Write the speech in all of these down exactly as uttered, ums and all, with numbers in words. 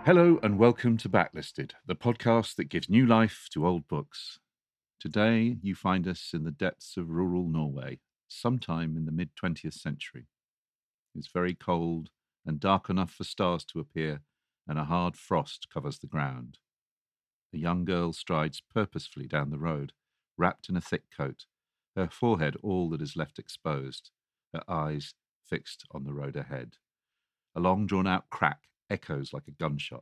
Hello and welcome to Backlisted, the podcast that gives new life to old books. Today, you find us in the depths of rural Norway, sometime in the mid-twentieth century. It's very cold and dark enough for stars to appear, and a hard frost covers the ground. A young girl strides purposefully down the road, wrapped in a thick coat, her forehead all that is left exposed, her eyes fixed on the road ahead. A long drawn-out crack echoes like a gunshot.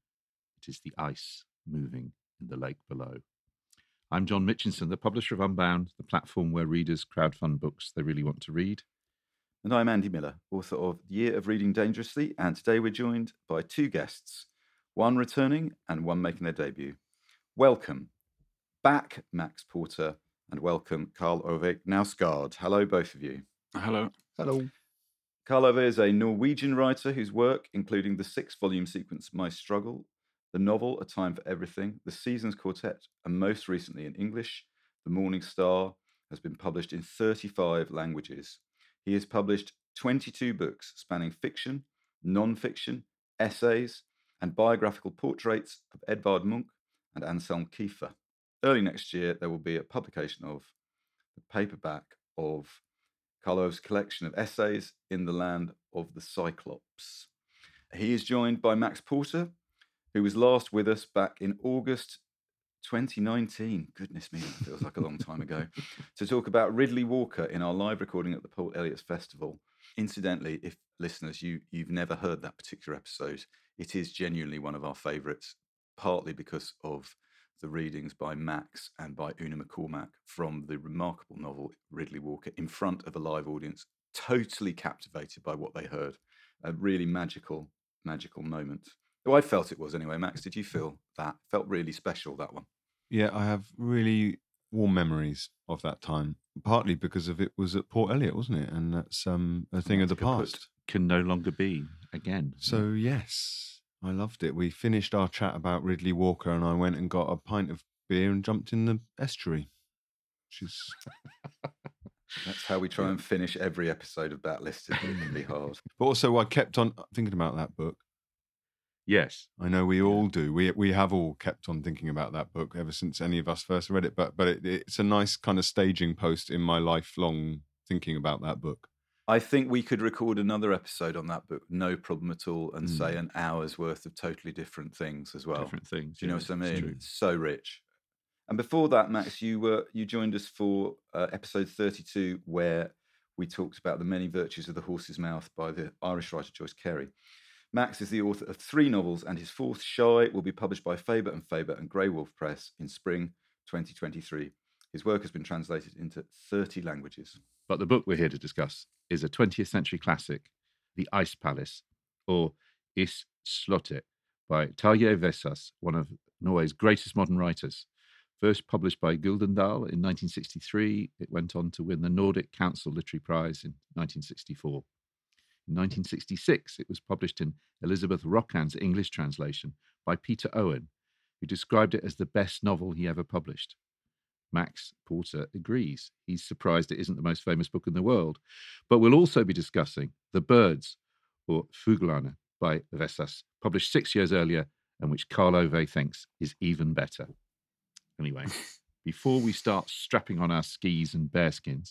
It is the ice moving in the lake below. I'm John Mitchinson, the publisher of Unbound, the platform where readers crowdfund books they really want to read. And I'm Andy Miller, author of The Year of Reading Dangerously, and today we're joined by two guests, one returning and one making their debut. Welcome back, Max Porter, and welcome Karl Ove Knausgaard. Hello, both of you. Hello. Hello. Karl Ove is a Norwegian writer whose work, including the six-volume sequence My Struggle, the novel A Time for Everything, the Seasons Quartet, and most recently in English, The Morning Star, has been published in thirty-five languages. He has published twenty-two books spanning fiction, non-fiction, essays, and biographical portraits of Edvard Munch and Anselm Kiefer. Early next year, there will be a publication of the paperback of Karl Ove's collection of essays, In the Land of the Cyclops. He is joined by Max Porter, who was last with us back in August twenty nineteen. Goodness me, that feels like a long time ago. To talk about Ridley Walker in our live recording at the Port Eliot's Festival. Incidentally, if listeners, you, you've never heard that particular episode, it is genuinely one of our favourites, partly because of the readings by Max and by Una McCormack from the remarkable novel Ridley Walker in front of a live audience, totally captivated by what they heard. A really magical, magical moment. Oh, I felt it was anyway. Max, did you feel that? Felt really special, that one. Yeah, I have really warm memories of that time, partly because of it was at Port Eliot, wasn't it? And that's um, a thing of the Kaput past. Can no longer be again. So, yes, I loved it. We finished our chat about Ridley Walker and I went and got a pint of beer and jumped in the estuary, which is... That's how we try and finish every episode of Backlisted. It can be hard. But also, I kept on thinking about that book. Yes. I know we all do. We we have all kept on thinking about that book ever since any of us first read it. But but it, it's a nice kind of staging post in my lifelong thinking about that book. I think we could record another episode on that book, no problem at all, and Mm. say an hour's worth of totally different things as well. Different things. Do you know yeah, what I it's mean? true. It's so rich. And before that, Max, you were you joined us for uh, episode thirty-two, where we talked about The Many Virtues of the Horse's Mouth by the Irish writer Joyce Carey. Max is the author of three novels, and his fourth, Shy, will be published by Faber and Faber and Grey Wolf Press in spring twenty twenty-three. His work has been translated into thirty languages. But the book we're here to discuss is a twentieth century classic, The Ice Palace, or Is Slottet, by Tarjei Vesaas, one of Norway's greatest modern writers. First published by Gyldendal in nineteen sixty-three, it went on to win the Nordic Council Literary Prize in nineteen sixty-four. In nineteen sixty-six, it was published in Elizabeth Roccan's English translation by Peter Owen, who described it as the best novel he ever published. Max Porter agrees. He's surprised it isn't the most famous book in the world. But we'll also be discussing The Birds, or Fuglarne, by Vesaas, published six years earlier, and which Karl Ove thinks is even better. Anyway, before we start strapping on our skis and bearskins,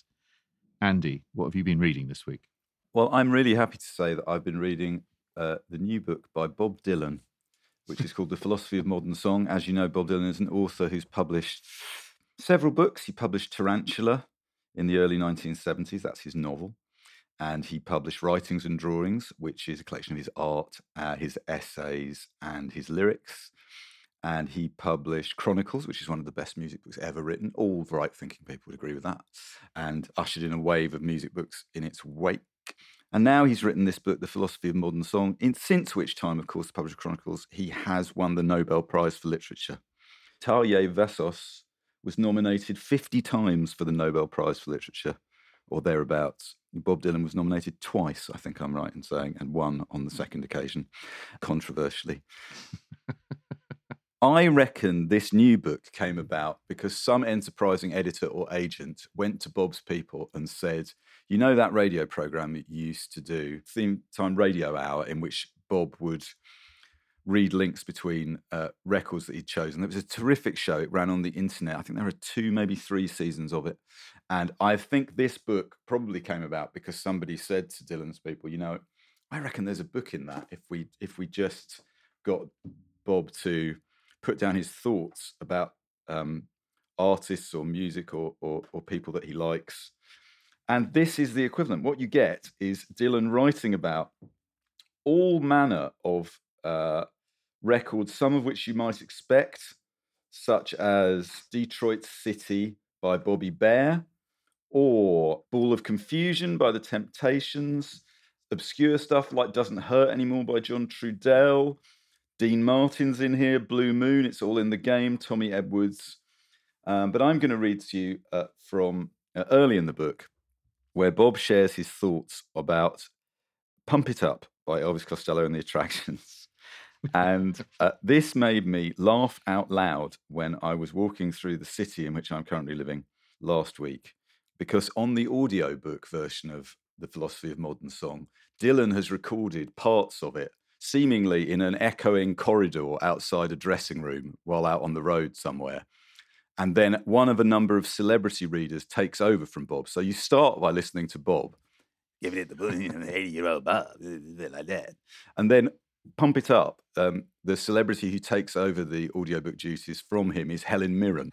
Andy, what have you been reading this week? Well, I'm really happy to say that I've been reading uh, the new book by Bob Dylan, which is called The Philosophy of Modern Song. As you know, Bob Dylan is an author who's published several books. He published Tarantula in the early nineteen seventies. That's his novel. And he published Writings and Drawings, which is a collection of his art, uh, his essays, and his lyrics. And he published Chronicles, which is one of the best music books ever written. All right-thinking people would agree with that. And ushered in a wave of music books in its wake. And now he's written this book, The Philosophy of Modern Song, in, since which time, of course, the publisher Chronicles, he has won the Nobel Prize for Literature. Tarjei Vesaas was nominated fifty times for the Nobel Prize for Literature, or thereabouts. Bob Dylan was nominated twice, I think I'm right in saying, and won on the second occasion, controversially. I reckon this new book came about because some enterprising editor or agent went to Bob's people and said, you know that radio program you used to do, Theme Time Radio Hour, in which Bob would read links between uh, records that he'd chosen. It was a terrific show. It ran on the internet. I think there are two, maybe three seasons of it. And I think this book probably came about because somebody said to Dylan's people, you know, I reckon there's a book in that if we if we just got Bob to put down his thoughts about um, artists or music or, or or people that he likes. And this is the equivalent. What you get is Dylan writing about all manner of uh, records, some of which you might expect, such as Detroit City by Bobby Bare, or Ball of Confusion by The Temptations, obscure stuff like Doesn't Hurt Anymore by John Trudell, Dean Martin's in here, Blue Moon, It's All in the Game, Tommy Edwards. Um, but I'm going to read to you uh, from uh, early in the book, where Bob shares his thoughts about Pump It Up by Elvis Costello and the Attractions. And uh, this made me laugh out loud when I was walking through the city in which I'm currently living last week, because on the audiobook version of The Philosophy of Modern Song, Dylan has recorded parts of it, seemingly in an echoing corridor outside a dressing room while out on the road somewhere. And then one of a number of celebrity readers takes over from Bob. So you start by listening to Bob, giving it the eighty-year-old Bob, like that. And then Pump It Up, um, the celebrity who takes over the audiobook duties from him is Helen Mirren,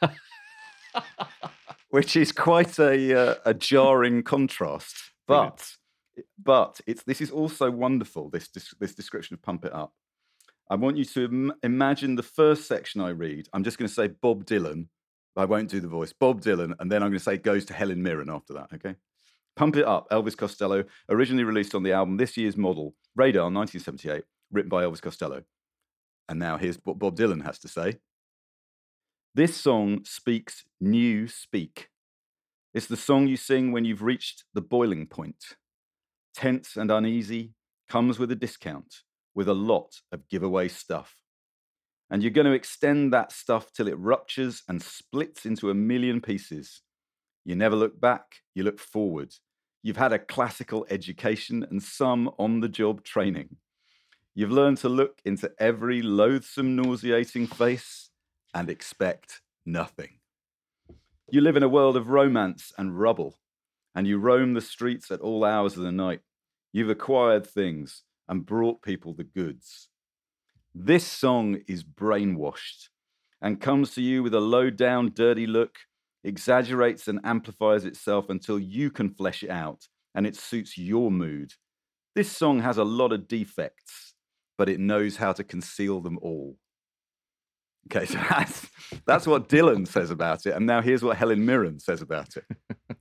which is quite a uh, a jarring contrast. But but it's this is also wonderful, this, this description of Pump It Up. I want you to im- imagine the first section I read. I'm just going to say Bob Dylan. I won't do the voice. Bob Dylan, and then I'm going to say it goes to Helen Mirren after that, okay? Pump It Up, Elvis Costello, originally released on the album This Year's Model, Radar, nineteen seventy-eight, written by Elvis Costello. And now here's what Bob Dylan has to say. This song speaks new speak. It's the song you sing when you've reached the boiling point. Tense and uneasy, comes with a discount, with a lot of giveaway stuff. And you're going to extend that stuff till it ruptures and splits into a million pieces. You never look back, you look forward. You've had a classical education and some on-the-job training. You've learned to look into every loathsome, nauseating face and expect nothing. You live in a world of romance and rubble, and you roam the streets at all hours of the night. You've acquired things and brought people the goods. This song is brainwashed and comes to you with a low-down, dirty look, exaggerates and amplifies itself until you can flesh it out and it suits your mood. This song has a lot of defects, but it knows how to conceal them all. Okay, so that's, that's what Dylan says about it. And now here's what Helen Mirren says about it.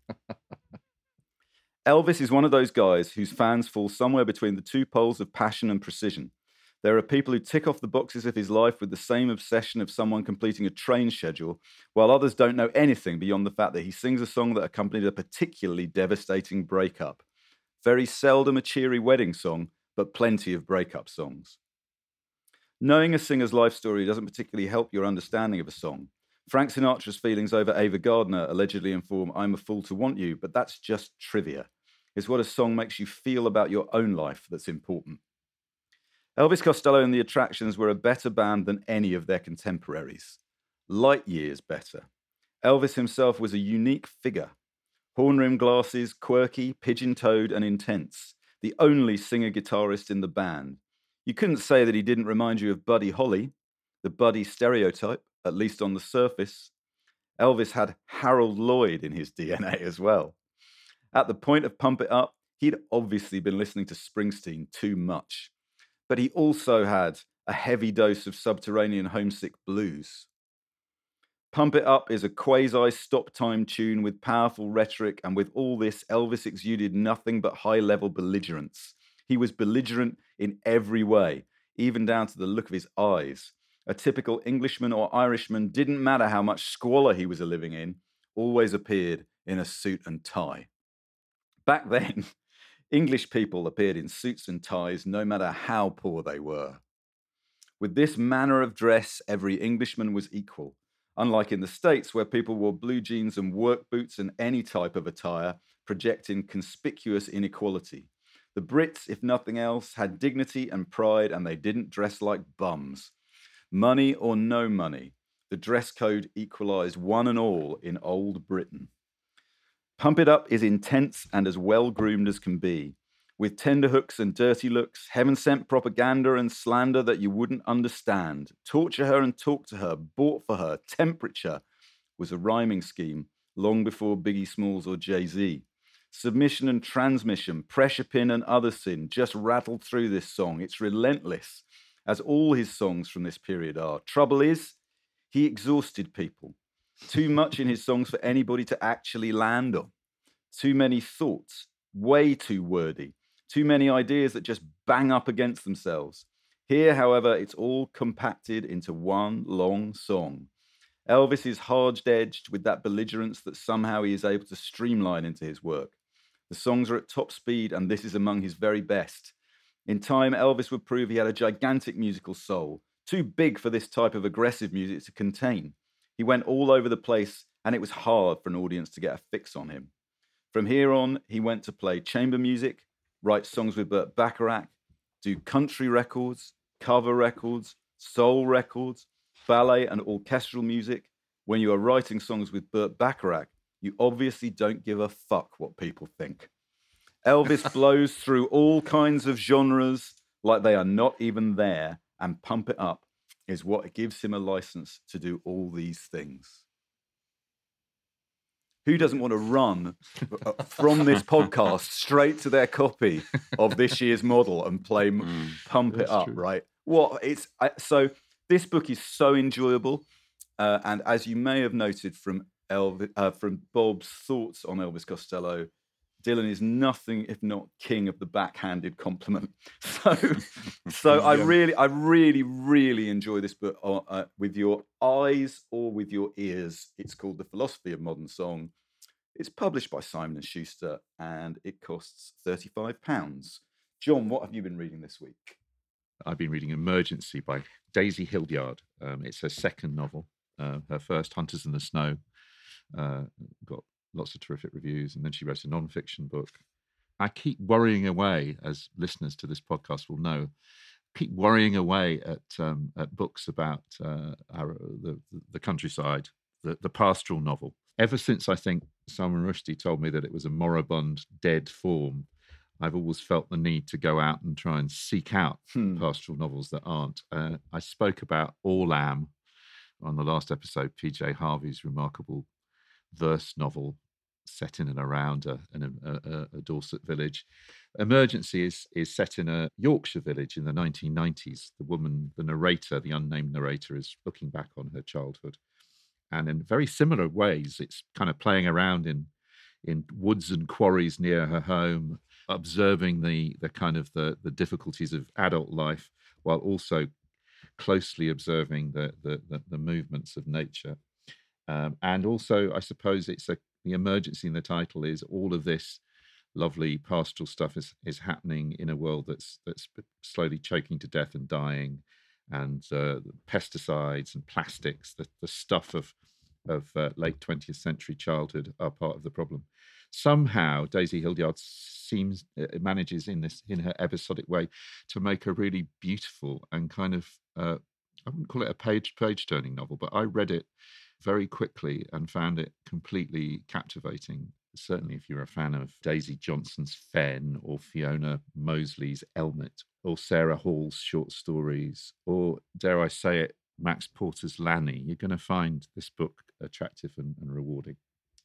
Elvis is one of those guys whose fans fall somewhere between the two poles of passion and precision. There are people who tick off the boxes of his life with the same obsession of someone completing a train schedule, while others don't know anything beyond the fact that he sings a song that accompanied a particularly devastating breakup. Very seldom a cheery wedding song, but plenty of breakup songs. Knowing a singer's life story doesn't particularly help your understanding of a song. Frank Sinatra's feelings over Ava Gardner allegedly inform I'm a Fool to Want You, but that's just trivia. It's what a song makes you feel about your own life that's important. Elvis Costello and the Attractions were a better band than any of their contemporaries. Light years better. Elvis himself was a unique figure. Horn-rimmed glasses, quirky, pigeon-toed, and intense. The only singer-guitarist in the band. You couldn't say that he didn't remind you of Buddy Holly, the Buddy stereotype, at least on the surface. Elvis had Harold Lloyd in his D N A as well. At the point of Pump It Up, he'd obviously been listening to Springsteen too much. But he also had a heavy dose of subterranean homesick blues. Pump It Up is a quasi-stop-time tune with powerful rhetoric, and with all this, Elvis exuded nothing but high-level belligerence. He was belligerent in every way, even down to the look of his eyes. A typical Englishman or Irishman, didn't matter how much squalor he was living in, always appeared in a suit and tie. Back then, English people appeared in suits and ties no matter how poor they were. With this manner of dress, every Englishman was equal, unlike in the States where people wore blue jeans and work boots and any type of attire, projecting conspicuous inequality. The Brits, if nothing else, had dignity and pride, and they didn't dress like bums. Money or no money, the dress code equalised one and all in old Britain. Pump It Up is intense and as well-groomed as can be, with tender hooks and dirty looks, heaven-sent propaganda and slander that you wouldn't understand. Torture her and talk to her, bought for her, temperature was a rhyming scheme long before Biggie Smalls or Jay-Z. Submission and transmission, pressure pin and other sin just rattled through this song. It's relentless, as all his songs from this period are. Trouble is, he exhausted people. Too much in his songs for anybody to actually land on. Too many thoughts, way too wordy. Too many ideas that just bang up against themselves. Here, however, it's all compacted into one long song. Elvis is hard-edged with that belligerence that somehow he is able to streamline into his work. The songs are at top speed, and this is among his very best. In time, Elvis would prove he had a gigantic musical soul, too big for this type of aggressive music to contain. He went all over the place, and it was hard for an audience to get a fix on him. From here on, he went to play chamber music, write songs with Burt Bacharach, do country records, cover records, soul records, ballet and orchestral music. When you are writing songs with Burt Bacharach, you obviously don't give a fuck what people think. Elvis blows through all kinds of genres like they are not even there, and Pump It Up is what gives him a license to do all these things. Who doesn't want to run from this podcast straight to their copy of this year's model and play mm, Pump It Up, true. Right? What it's I, so this book is so enjoyable, uh, and as you may have noted from Elvis, uh, from Bob's thoughts on Elvis Costello, Dylan is nothing if not king of the backhanded compliment. So, so I really, I really, really enjoy this book uh, uh, with your eyes or with your ears. It's called The Philosophy of Modern Song. It's published by Simon and Schuster, and it costs thirty-five pounds. John, what have you been reading this week? I've been reading Emergency by Daisy Hildyard. Um, it's her second novel. Uh, her first, Hunters in the Snow, uh, got lots of terrific reviews, and then she wrote a non-fiction book. I keep worrying away, as listeners to this podcast will know, keep worrying away at um, at books about uh, our, the, the countryside, the, the pastoral novel. Ever since I think Salman Rushdie told me that it was a moribund, dead form, I've always felt the need to go out and try and seek out hmm. pastoral novels that aren't. Uh, I spoke about All Am on the last episode, P J Harvey's remarkable verse novel set in and around a, a, a, a Dorset village. Emergency is is set in a Yorkshire village in the nineteen nineties. The woman, the narrator, the unnamed narrator, is looking back on her childhood. And in very similar ways, it's kind of playing around in in woods and quarries near her home, observing the the kind of the, the difficulties of adult life, while also closely observing the the, the, the movements of nature. Um, and also, I suppose it's a the emergency in the title is all of this lovely pastoral stuff is is happening in a world that's that's slowly choking to death and dying, and uh, pesticides and plastics, the, the stuff of of uh, late twentieth century childhood are part of the problem. Somehow, Daisy Hildyard seems uh, manages in this in her episodic way to make a really beautiful and kind of uh, I wouldn't call it a page page turning novel, but I read it very quickly and found it completely captivating. Certainly, if you're a fan of Daisy Johnson's Fen, or Fiona Mosley's Elmet, or Sarah Hall's short stories, or, dare I say it, Max Porter's Lanny, you're going to find this book attractive and, and rewarding.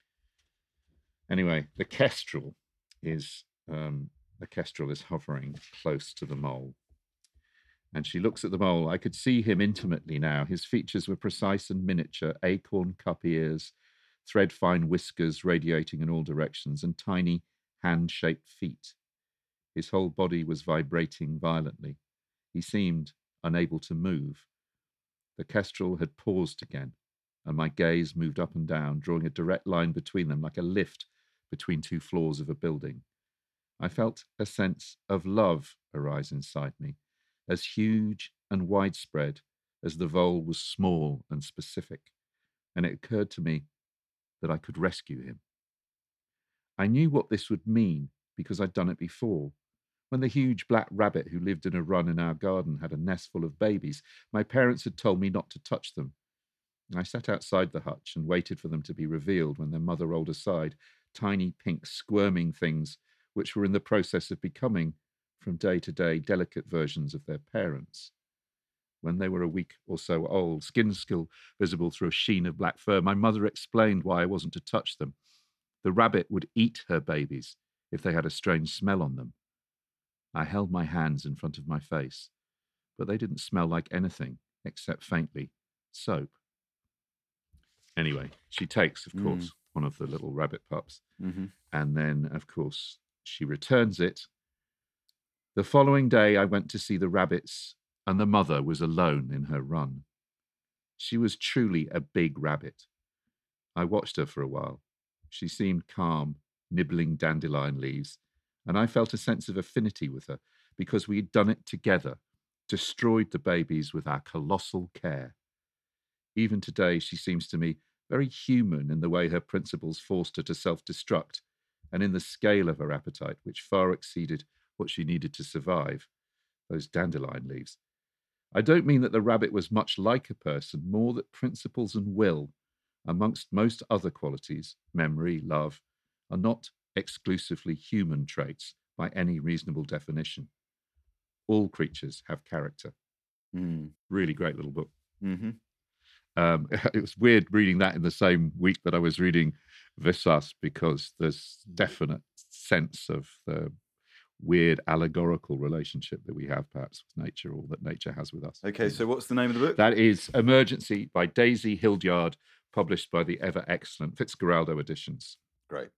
Anyway, the Kestrel is um, the Kestrel is hovering close to the mole. And she looks at the mole. I could see him intimately now. His features were precise and miniature, acorn cup ears, thread-fine whiskers radiating in all directions, and tiny hand-shaped feet. His whole body was vibrating violently. He seemed unable to move. The Kestrel had paused again, and my gaze moved up and down, drawing a direct line between them, like a lift between two floors of a building. I felt a sense of love arise inside me, as huge and widespread as the vole was small and specific, and it occurred to me that I could rescue him. I knew what this would mean because I'd done it before. When the huge black rabbit who lived in a run in our garden had a nest full of babies, my parents had told me not to touch them. I sat outside the hutch and waited for them to be revealed when their mother rolled aside tiny pink squirming things which were in the process of becoming, from day to day, delicate versions of their parents. When they were a week or so old, skin still visible through a sheen of black fur, my mother explained why I wasn't to touch them. The rabbit would eat her babies if they had a strange smell on them. I held my hands in front of my face, but they didn't smell like anything except faintly soap. Anyway, she takes, of Mm. course, one of the little rabbit pups, Mm-hmm. and then, of course, she returns it. The following day, I went to see the rabbits, and the mother was alone in her run. She was truly a big rabbit. I watched her for a while. She seemed calm, nibbling dandelion leaves, and I felt a sense of affinity with her because we had done it together, destroyed the babies with our colossal care. Even today, she seems to me very human in the way her principles forced her to self-destruct, and in the scale of her appetite, which far exceeded what she needed to survive, those dandelion leaves. I don't mean that the rabbit was much like a person, more that principles and will, amongst most other qualities, memory, love, are not exclusively human traits by any reasonable definition. All creatures have character. Mm. Really great little book. Mm-hmm. Um, it was weird reading that in the same week that I was reading Vesas, because there's definite sense of the weird allegorical relationship that we have perhaps with nature, or that nature has with us. Okay, so what's the name of the book? That is Emergency by Daisy Hildyard, published by the ever excellent Fitzgeraldo Editions. Great.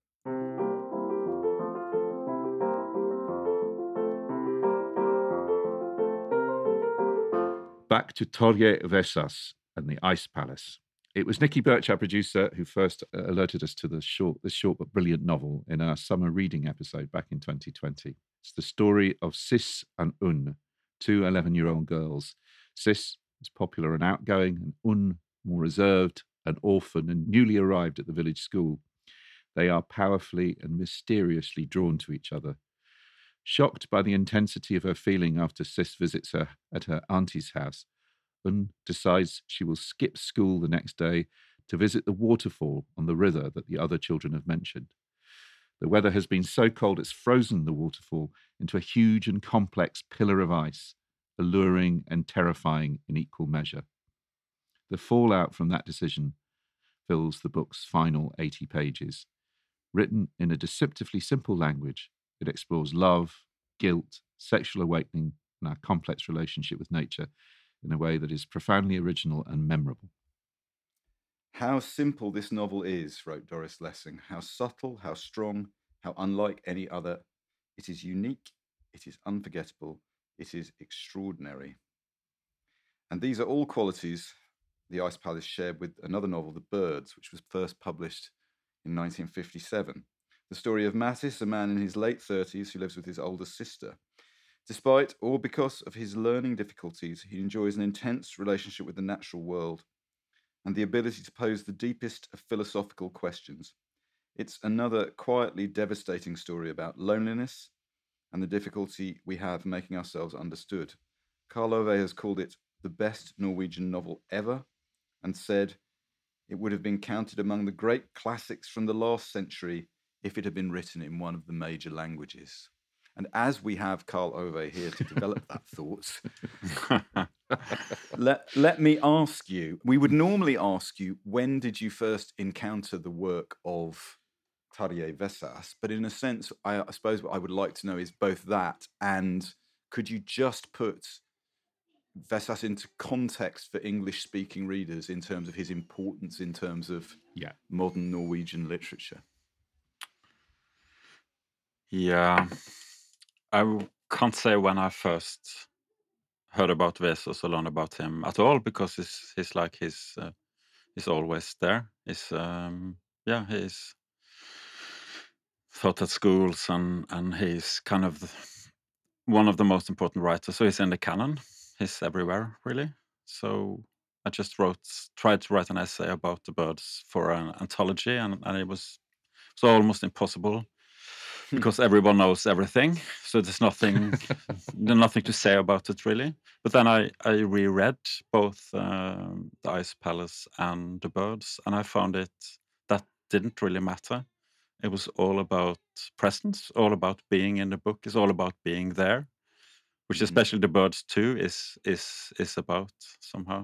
Back to Torje Vesas and the Ice Palace. It was Nicky Birch, our producer, who first alerted us to the short, this short but brilliant novel in our summer reading episode back in twenty twenty. It's the story of Sis and Un, two eleven-year-old girls. Sis is popular and outgoing, and Un, more reserved, an orphan and newly arrived at the village school. They are powerfully and mysteriously drawn to each other. Shocked by the intensity of her feeling after Sis visits her at her auntie's house, Un decides she will skip school the next day to visit the waterfall on the river that the other children have mentioned. The weather has been so cold it's frozen the waterfall into a huge and complex pillar of ice, alluring and terrifying in equal measure. The fallout from that decision fills the book's final eighty pages. Written in a deceptively simple language, it explores love, guilt, sexual awakening, and our complex relationship with nature in a way that is profoundly original and memorable. How simple this novel is, wrote Doris Lessing. How subtle, how strong, how unlike any other. It is unique, it is unforgettable, it is extraordinary. And these are all qualities the Ice Palace shared with another novel, The Birds, which was first published in nineteen fifty-seven. The story of Mattis, a man in his late thirties who lives with his older sister. Despite or because of his learning difficulties, he enjoys an intense relationship with the natural world and the ability to pose the deepest of philosophical questions. It's another quietly devastating story about loneliness and the difficulty we have making ourselves understood. Karl Ove has called it the best Norwegian novel ever and said it would have been counted among the great classics from the last century if it had been written in one of the major languages. And as we have Karl Ove here to develop that thought, let, let me ask you, we would normally ask you, when did you first encounter the work of Tarje Vesas? But in a sense, I, I suppose what I would like to know is both that, and could you just put Vesas into context for English-speaking readers in terms of his importance in terms of yeah. modern Norwegian literature? Yeah, I w- can't say when I first heard about Vesas or learned about him at all, because he's, he's like he's uh, he's always there. He's um, yeah, he's taught at schools, and and he's kind of the, one of the most important writers. So he's in the canon. He's everywhere, really. So I just wrote, tried to write an essay about the birds for an anthology, and, and it was so almost impossible because everyone knows everything, so there's nothing, there's nothing to say about it really. But then I I reread both um, The Ice Palace and The Birds, and I found it that didn't really matter. It was all about presence, all about being in the book. It's all about being there, which Mhm. especially The Birds too is is is about somehow.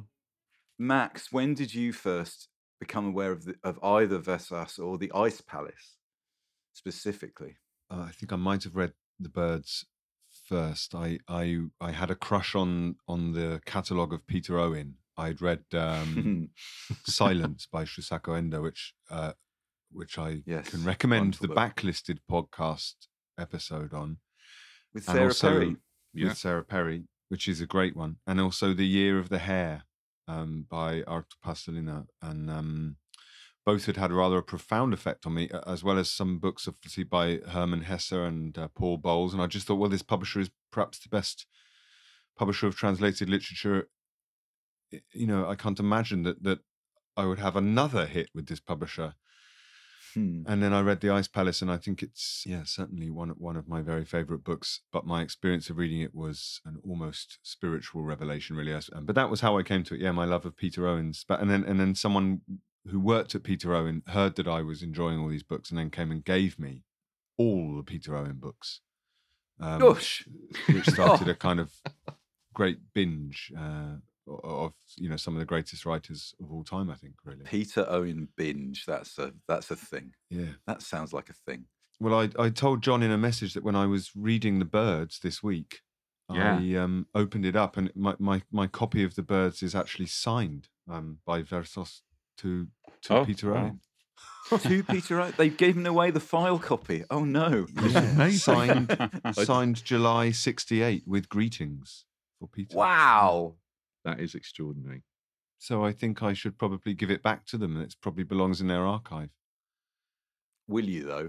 Max, when did you first become aware of the, of either Vesas or the Ice Palace specifically? Uh, I think I might have read The Birds first. I I I had a crush on on the catalogue of Peter Owen. I'd read um, Silence by Shusaku Endo, which uh, which I Yes, can recommend wonderful the book. Backlisted podcast episode on. With And Sarah also Perry. Yeah. with Sarah Perry, which is a great one, and also The Year of the Hare um, by Arthur Pasolina, and um, both had had rather a profound effect on me, a- as well as some books, obviously by Herman Hesse and uh, Paul Bowles. And I just thought, well, this publisher is perhaps the best publisher of translated literature. I- You know, I can't imagine that that I would have another hit with this publisher. Hmm. And then I read The Ice Palace, and I think it's, yeah, certainly one, one of my very favorite books. But my experience of reading it was an almost spiritual revelation, really. As- But that was how I came to it. Yeah, my love of Peter Owen's. But and then and then someone who worked at Peter Owen heard that I was enjoying all these books, and then came and gave me all the Peter Owen books, um, Gosh. which started Oh. a kind of great binge uh, of, you know, some of the greatest writers of all time, I think, really. Peter Owen binge. That's a that's a thing. Yeah. That sounds like a thing. Well, I, I told John in a message that when I was reading The Birds this week, Yeah. I um, opened it up, and my, my, my copy of The Birds is actually signed um, by Versos to to Oh, Peter wow. Owen. To Peter Owen. They've given away the file copy. Oh no. It's amazing. Signed, signed July sixty-eight with greetings for Peter. Wow. That is extraordinary. So I think I should probably give it back to them, and it probably belongs in their archive. Will you though?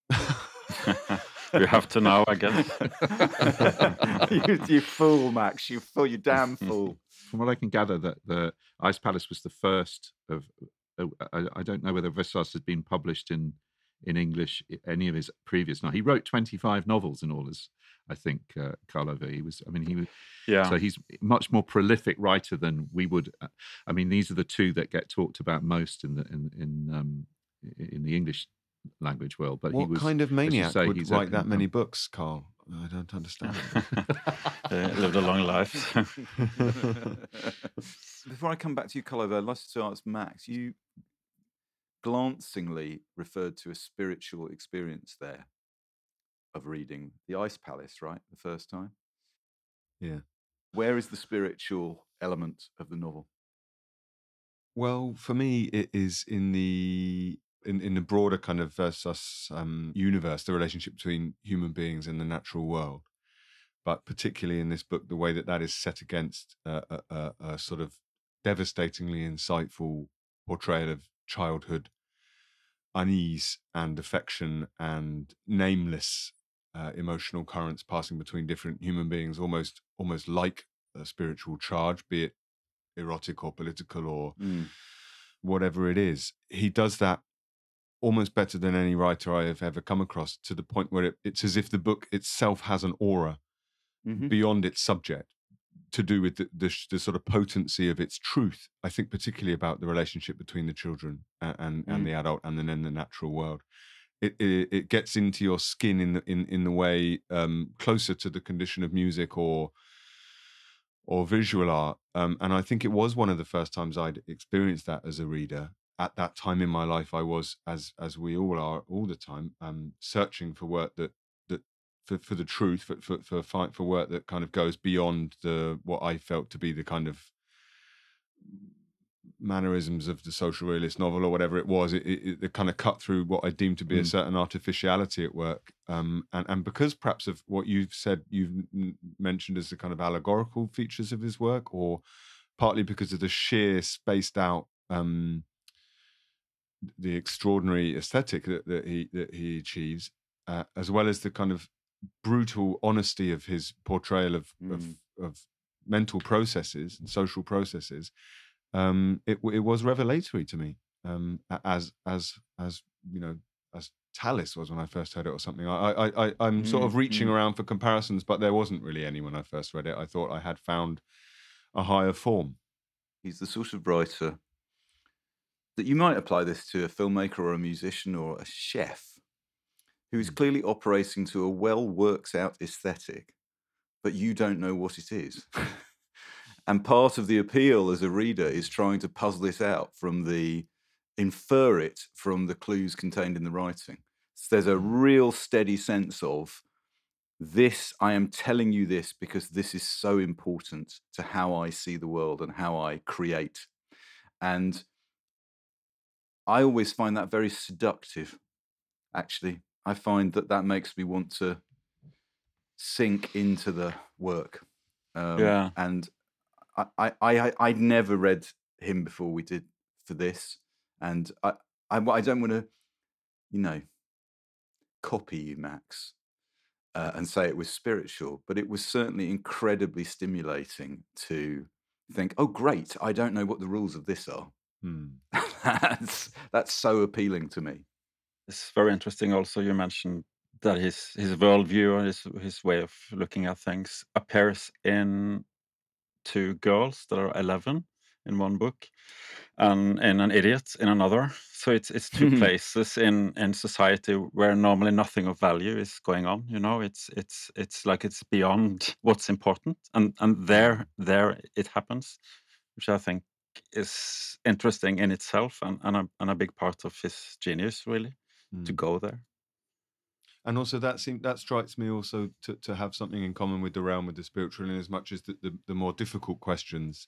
You have to now, I guess. you, you fool, Max. You fool. You damn fool. From what I can gather, that the Ice Palace was the first of. Uh, I, I don't know whether Vesas has been published in in English any of his previous. Now he wrote twenty-five novels in all. As I think uh, Carlo V. He was. I mean, he was. Yeah. So he's much more prolific writer than we would. Uh, I mean, these are the two that get talked about most in the in in um, in the English language world. But What he was kind of as you maniac say, would he's a write that com- many books, Carl? I don't understand. They lived a long life. Before I come back to you, Carlo, I'd like to ask Max. You glancingly referred to a spiritual experience there of reading The Ice Palace, right? The first time. Yeah. Where is the spiritual element of the novel? Well, for me, it is in the in, in the broader kind of Versus um, universe, the relationship between human beings and the natural world. But particularly in this book, the way that that is set against uh, a, a, a sort of devastatingly insightful portrayal of childhood unease and affection and nameless uh, emotional currents passing between different human beings, almost almost like a spiritual charge, be it erotic or political or Mm. whatever it is. He does that almost better than any writer I have ever come across, to the point where it, it's as if the book itself has an aura Mhm. beyond its subject, to do with the, the, the sort of potency of its truth. I think particularly about the relationship between the children and and, Mm. and the adult, and then the natural world. It, it it gets into your skin in the in in the way um, closer to the condition of music or or visual art. Um, and I think it was one of the first times I'd experienced that as a reader. At that time in my life, I was, as as we all are all the time, um, searching for work that that for, for the truth, for for for fight for work that kind of goes beyond the what I felt to be the kind of mannerisms of the social realist novel or whatever it was. It, it, it kind of cut through what I deemed to be a Mm. certain artificiality at work. Um, and, and because perhaps of what you've said, you've n- mentioned as the kind of allegorical features of his work, or partly because of the sheer spaced out, um, the extraordinary aesthetic that, that he that he achieves, uh, as well as the kind of brutal honesty of his portrayal of Mm. of, of mental processes and social processes, um, it it was revelatory to me, um, as as as you know, as Tallis was when I first heard it or something. I, I, I, I'm sort of reaching Mm. around for comparisons, but there wasn't really any when I first read it. I thought I had found a higher form. He's the sort of writer that you might apply this to a filmmaker or a musician or a chef who is clearly operating to a well works out aesthetic, but you don't know what it is. And part of the appeal as a reader is trying to puzzle it out from the, infer it from the clues contained in the writing. So there's a real steady sense of this, I am telling you this because this is so important to how I see the world and how I create. And I always find that very seductive, actually. I find that that makes me want to sink into the work. Um, Yeah. And I, I, I, I'd never read him before we did for this. And I, I, I don't want to, you know, copy you, Max, uh, and say it was spiritual, but it was certainly incredibly stimulating to think, oh, great, I don't know what the rules of this are. Hmm. that's, that's so appealing to me. It's very interesting also you mentioned that his his worldview or his his way of looking at things appears in two girls that are eleven in one book and in an idiot in another. So it's it's two places in in society where normally nothing of value is going on. You know, it's it's it's like it's beyond what's important, and and there there it happens, which I think is interesting in itself and and a, and a big part of his genius, really, to Hmm. go there. And also that seem, that strikes me also to, to have something in common with the realm of the spiritual, in as much as the, the, the more difficult questions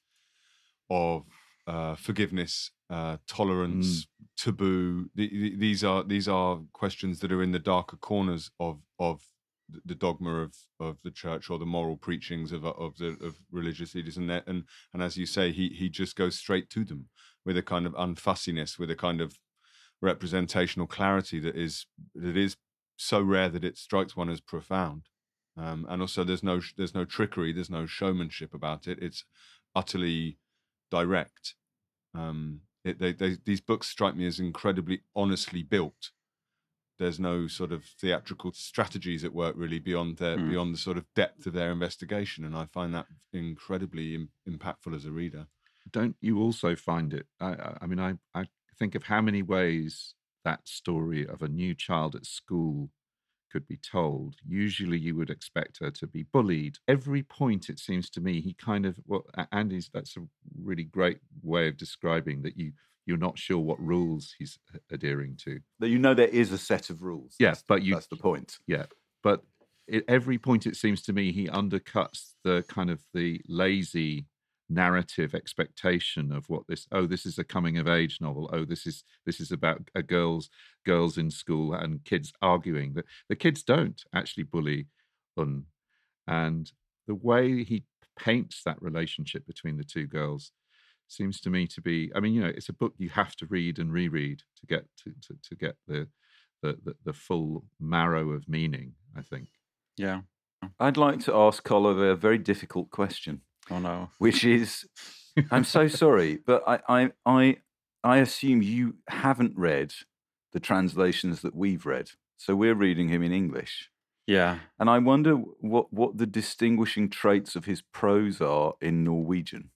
of uh, forgiveness, uh, tolerance, taboo. The, the, these are these are questions that are in the darker corners of of the the dogma of, of the church or the moral preachings of of the of religious leaders, and that- and and as you say, he he just goes straight to them with a kind of unfussiness, with a kind of representational clarity that is that is so rare that it strikes one as profound. Um, and also, there's no there's no trickery, there's no showmanship about it. It's utterly direct. Um, it, they, they, these books strike me as incredibly honestly built. There's no sort of theatrical strategies at work, really, beyond their Mm. beyond the sort of depth of their investigation, and I find that incredibly Im- impactful as a reader. Don't you also find it? I, I- I mean, I, I think of how many ways that story of a new child at school could be told. Usually, you would expect her to be bullied. Every point, it seems to me, he kind of. Well, A- Andy's. That's a really great way of describing that. You you're not sure what rules he's h- adhering to. That you know there is a set of rules. Yeah, That's, but you- that's the point. Yeah, but at every point, it seems to me, he undercuts the kind of the lazy narrative expectation of what this. Oh, this is a coming of age novel. Oh, this is this is about a girls girls in school and kids arguing. The the kids don't actually bully Un, and the way he paints that relationship between the two girls seems to me to be. I mean, you know, it's a book you have to read and reread to get to to, to get the, the the the full marrow of meaning, I think. Yeah. I'd like to ask Oliver a very difficult question, Oh no. which is, I'm so sorry, but I, I, I, I assume you haven't read the translations that we've read. So we're reading him in English. Yeah. And I wonder what, what the distinguishing traits of his prose are in Norwegian.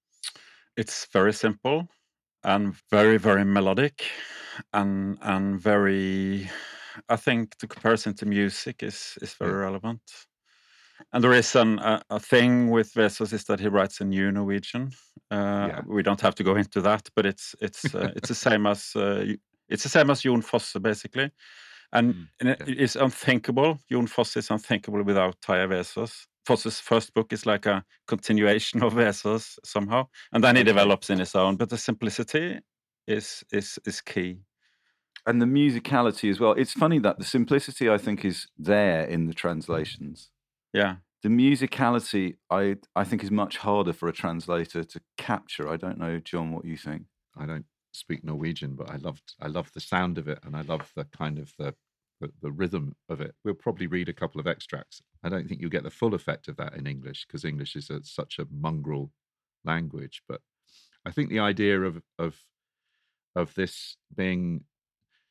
It's very simple and very, very melodic and and very. I think the comparison to music is is very Yeah. relevant. And there is an, a, a thing with Vesaas is that he writes in New Norwegian. Uh, Yeah. We don't have to go into that, but it's it's uh, it's the same as uh, y- it's the same as Jon Fosse basically, and, Mm, and it yeah. it is unthinkable. Jon Fosse is unthinkable without Tarjei Vesaas. Fosse's first book is like a continuation of Vesaas somehow, and then he Okay. develops in his own. But the simplicity is is is key. And the musicality as well. It's funny that the simplicity, I think, is there in the translations. Yeah, The musicality, I, I think, is much harder for a translator to capture. I don't know, John, what you think. I don't speak Norwegian, but I loved I love the sound of it, and I love the kind of the, the the rhythm of it. We'll probably read a couple of extracts. I don't think you'll get the full effect of that in English because English is a, such a mongrel language. But I think the idea of of of this being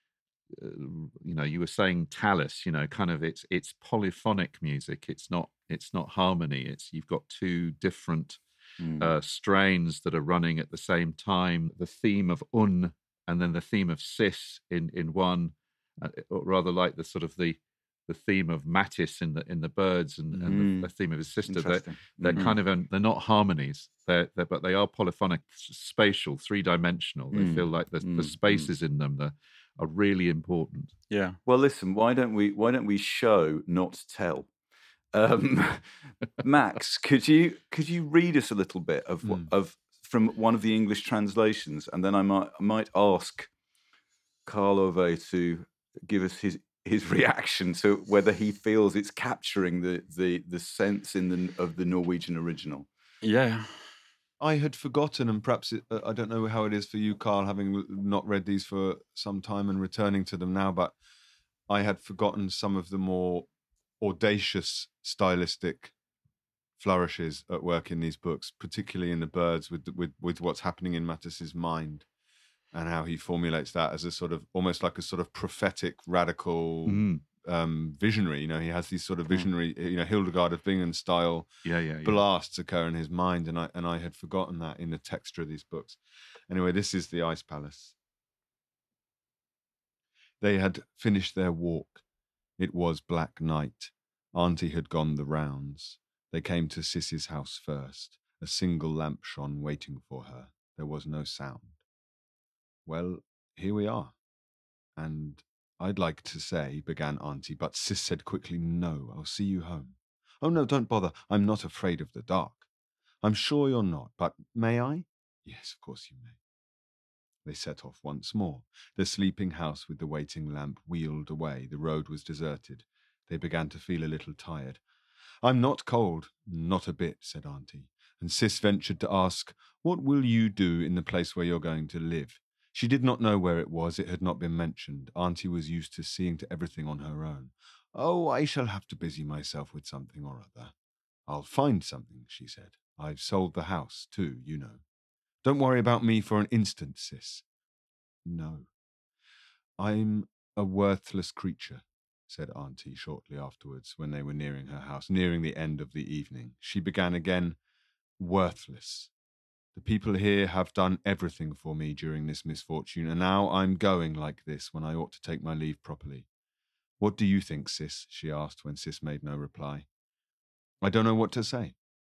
uh, you know, you were saying Tallis, you know, kind of it's it's polyphonic music. It's not it's not harmony. It's you've got two different Mm. uh, strains that are running at the same time. The theme of Un and then the theme of Sis in in one, uh, or rather like the sort of the the theme of Mattis in the in the Birds and, and the, Mm. the theme of his sister. They're, Interesting. they're Mm. kind of um, they're not harmonies. They're, they're but they are polyphonic, s- spatial, three dimensional. They Mm. feel like the the Mm. spaces in them that are really important. Yeah. Well, listen. Why don't we? Why don't we show, not tell? Um, Max, could you could you read us a little bit of what Mm. of from one of the English translations, and then I might I might ask Carl Ove to give us his his reaction to whether he feels it's capturing the the the sense in the of the Norwegian original. Yeah. I had forgotten, and perhaps it, uh, I don't know how it is for you, Carl, having l- not read these for some time and returning to them now, but I had forgotten some of the more audacious stylistic flourishes at work in these books, particularly in The Birds, with with with what's happening in Mattis's mind and how he formulates that as a sort of almost like a sort of prophetic, radical Mm. um, visionary. You know, he has these sort of Mm. visionary, you know, Hildegard of Bingen style Yeah, yeah, yeah. blasts occur in his mind, and I and I had forgotten that in the texture of these books. Anyway, this is the Ice Palace. They had finished their walk. It was black night. Auntie had gone the rounds. They came to Sissy's house first. A single lamp shone waiting for her. There was no sound. Well, here we are. And I'd like to say, began Auntie, but Sis said quickly, no, I'll see you home. Oh, no, don't bother. I'm not afraid of the dark. I'm sure you're not, but may I? Yes, of course you may. They set off once more. The sleeping house with the waiting lamp wheeled away. The road was deserted. They began to feel a little tired. I'm not cold. Not a bit, said Auntie. And Sis ventured to ask, what will you do in the place where you're going to live? She did not know where it was. It had not been mentioned. Auntie was used to seeing to everything on her own. Oh, I shall have to busy myself with something or other. I'll find something, she said. I've sold the house, too, you know. Don't worry about me for an instant, Sis. No. I'm a worthless creature, said Auntie shortly afterwards when they were nearing her house, nearing the end of the evening. She began again, worthless. The people here have done everything for me during this misfortune, and now I'm going like this when I ought to take my leave properly. What do you think, Sis? She asked when Sis made no reply. I don't know what to say.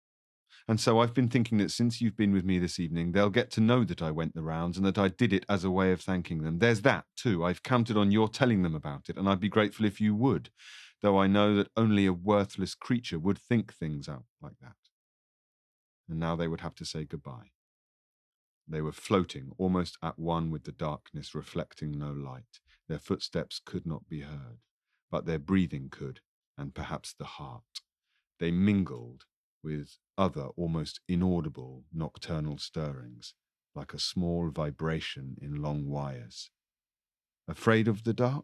And so I've been thinking that since you've been with me this evening, they'll get to know that I went the rounds and that I did it as a way of thanking them. There's that, too. I've counted on your telling them about it, and I'd be grateful if you would, though I know that only a worthless creature would think things out like that. And now they would have to say goodbye. They were floating, almost at one with the darkness, reflecting no light. Their footsteps could not be heard, but their breathing could, and perhaps the heart. They mingled with other almost inaudible nocturnal stirrings, like a small vibration in long wires. Afraid of the dark?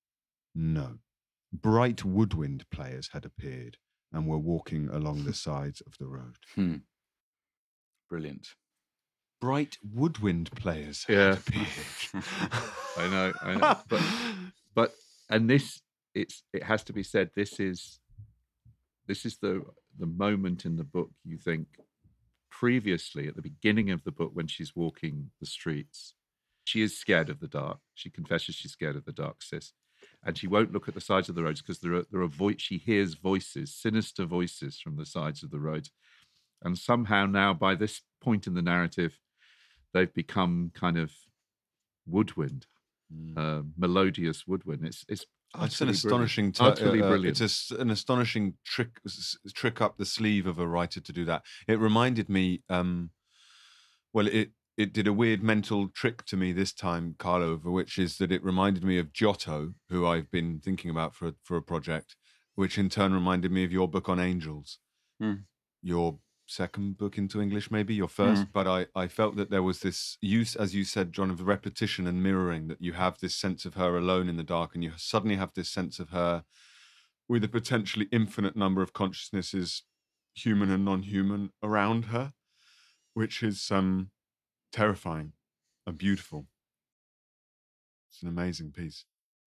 No. Bright woodwind players had appeared and were walking along the sides of the road. Hmm. Brilliant. Bright woodwind players Yeah. had appeared. I know, I know. But but and this it's it has to be said, this is this is the the moment in the book you think previously at the beginning of the book when she's walking the streets, she is scared of the dark. She confesses she's scared of the dark, Sis. And she won't look at the sides of the roads because there are there are vo- she hears voices, sinister voices from the sides of the roads. And somehow now by this point in the narrative, they've become kind of woodwind, Mm. uh, melodious woodwind. It's it's It's an utterly astonishing, brilliant. t- utterly uh, uh, brilliant. it's a s an astonishing trick, s- trick up the sleeve of a writer to do that. It reminded me, um, well, it it did a weird mental trick to me this time, Carlo, for which is that it reminded me of Giotto, who I've been thinking about for a, for a project, which in turn reminded me of your book on angels, Mm. your second book into English, maybe your first. Mm. But I, I felt that there was this use, as you said, John, of the repetition and mirroring, that you have this sense of her alone in the dark, and you suddenly have this sense of her with a potentially infinite number of consciousnesses, human and non-human, around her, which is um, terrifying and beautiful. It's an amazing piece.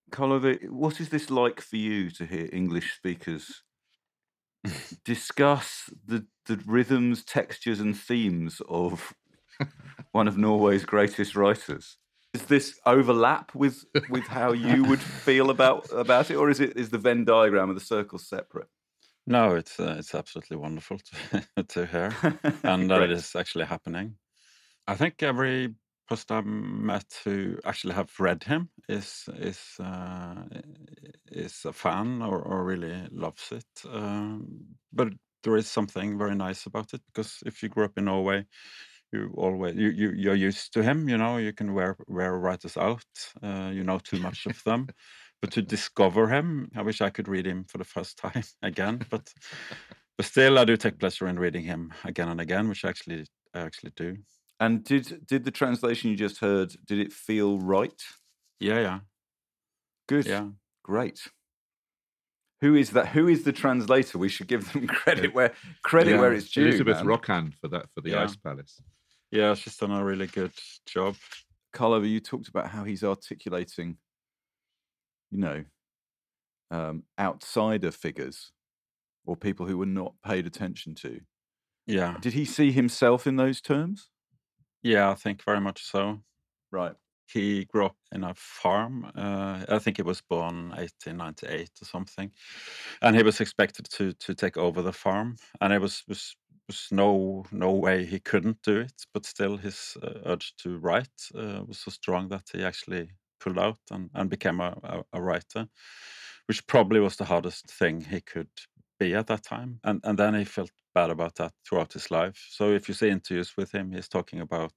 Colliver, what is this like for you to hear English speakers discuss the, the rhythms, textures, and themes of one of Norway's greatest writers? Is this overlap with, with how you would feel about about it, or is it is the Venn diagram of the circles separate? No, it's uh, it's absolutely wonderful to to hear, and that it is actually happening. I think every person I've met who actually have read him is is uh, is a fan or, or really loves it. Um, but there is something very nice about it, because if you grew up in Norway, you always you, you you're used to him. You know, you can wear wear writers out. Uh, you know too much of them. But to discover him, I wish I could read him for the first time again. But but still, I do take pleasure in reading him again and again, which I actually I actually do. And did did the translation you just heard, did it feel right? Yeah, yeah, Good. yeah. Great. Who is that? Who is the translator? We should give them credit where credit Yeah. where it's due. Elizabeth man. Rockhand for that for the Yeah. Ice Palace. Yeah, she's done a really good job. Carlo, you talked about how he's articulating, you know, um, outsider figures or people who were not paid attention to. Yeah, Did he see himself in those terms? yeah, I think very much so. Right. He grew up in a farm. Uh, I think he was born eighteen ninety-eight or something, and he was expected to to take over the farm, and it was was was no no way he couldn't do it. But still, his uh, urge to write uh, was so strong that he actually pulled out and, and became a, a, a writer, which probably was the hardest thing he could be at that time. And and then he felt bad about that throughout his life. So if you see interviews with him, he's talking about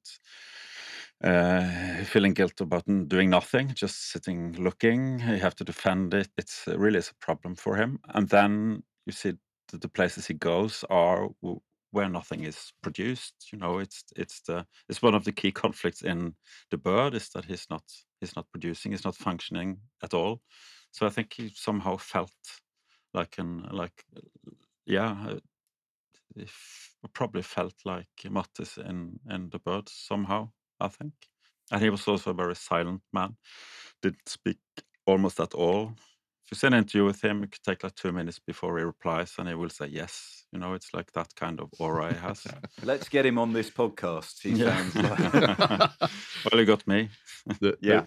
uh, feeling guilt about n- doing nothing, just sitting looking. You have to defend it. It's uh, really is a problem for him. And then you see the, the places he goes are w- where nothing is produced. You know, it's it's the it's one of the key conflicts in The Bird is that he's not he's not producing, he's not functioning at all. So I think he somehow felt like an like yeah, uh, if, probably felt like Mattis in in The Bird somehow, I think. And he was also a very silent man, didn't speak almost at all. If you see an interview with him, it could take like two minutes before he replies, and he will say yes. You know, it's like that kind of aura he has. Let's get him on this podcast. He Yeah. sounds like Well, you got me. The- yeah.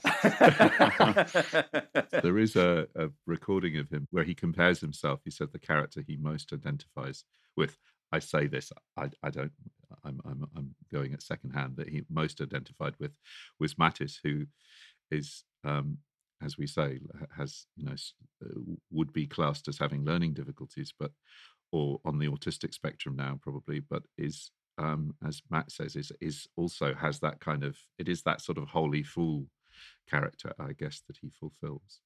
the- there is a, a recording of him where he compares himself. He said the character he most identifies with. I say this. I, I don't. I'm, I'm I'm going at second hand. That he most identified with was Mattis, who is, um, as we say, ha- has you know s- uh, would be classed as having learning difficulties, but or on the autistic spectrum now probably, but is um, as Matt says, is is also has that kind of it is that sort of holy fool character, I guess, that he fulfills.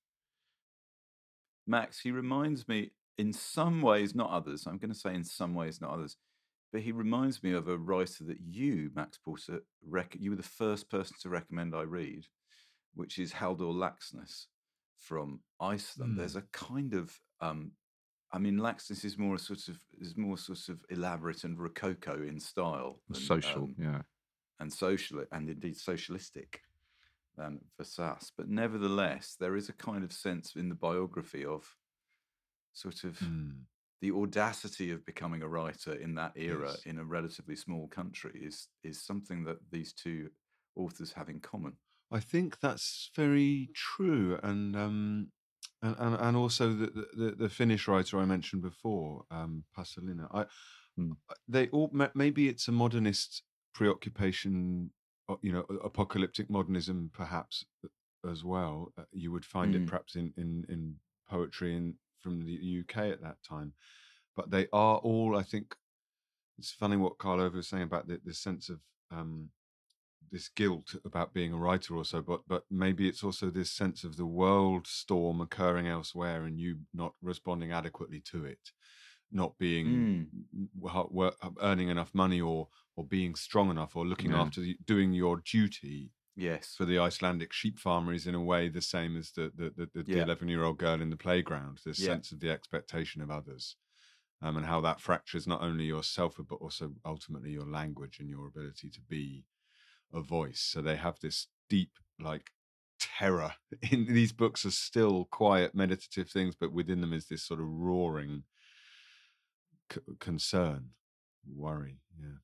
Max, he reminds me in some ways, not others. I'm going to say in some ways, not others. But he reminds me of a writer that you, Max Porter, rec- you were the first person to recommend I read, which is Halldór Laxness from Iceland. Hmm. There's a kind of, um, I mean, Laxness is more a sort of is more sort of elaborate and rococo in style, than, Social, um, yeah. and social, and indeed socialistic than Versas. But nevertheless, there is a kind of sense in the biography of sort of Hmm. the audacity of becoming a writer in that era Yes. in a relatively small country is is something that these two authors have in common. I think that's very true, and um, and, and and also the, the the Finnish writer I mentioned before, um, Paasilinna. I Hmm. they all ma- maybe it's a modernist preoccupation, uh, you know, a- apocalyptic modernism, perhaps uh, as well. Uh, you would find Mm. it perhaps in in in poetry in from the U K at that time, but they are all, I think. It's funny what Carlo was saying about the, the sense of um, this guilt about being a writer also, but but maybe it's also this sense of the world storm occurring elsewhere and you not responding adequately to it, not being Mm. w- w- earning enough money or or being strong enough or looking Yeah. after the, doing your duty Yes. for the Icelandic sheep farmer is in a way the same as the the the, the, the Yeah. eleven year old girl in the playground. This Yeah. sense of the expectation of others. Um, and how that fractures not only yourself but also ultimately your language and your ability to be a voice. So they have this deep, like terror. In these books are still quiet, meditative things, but within them is this sort of roaring c- concern, worry. Yeah.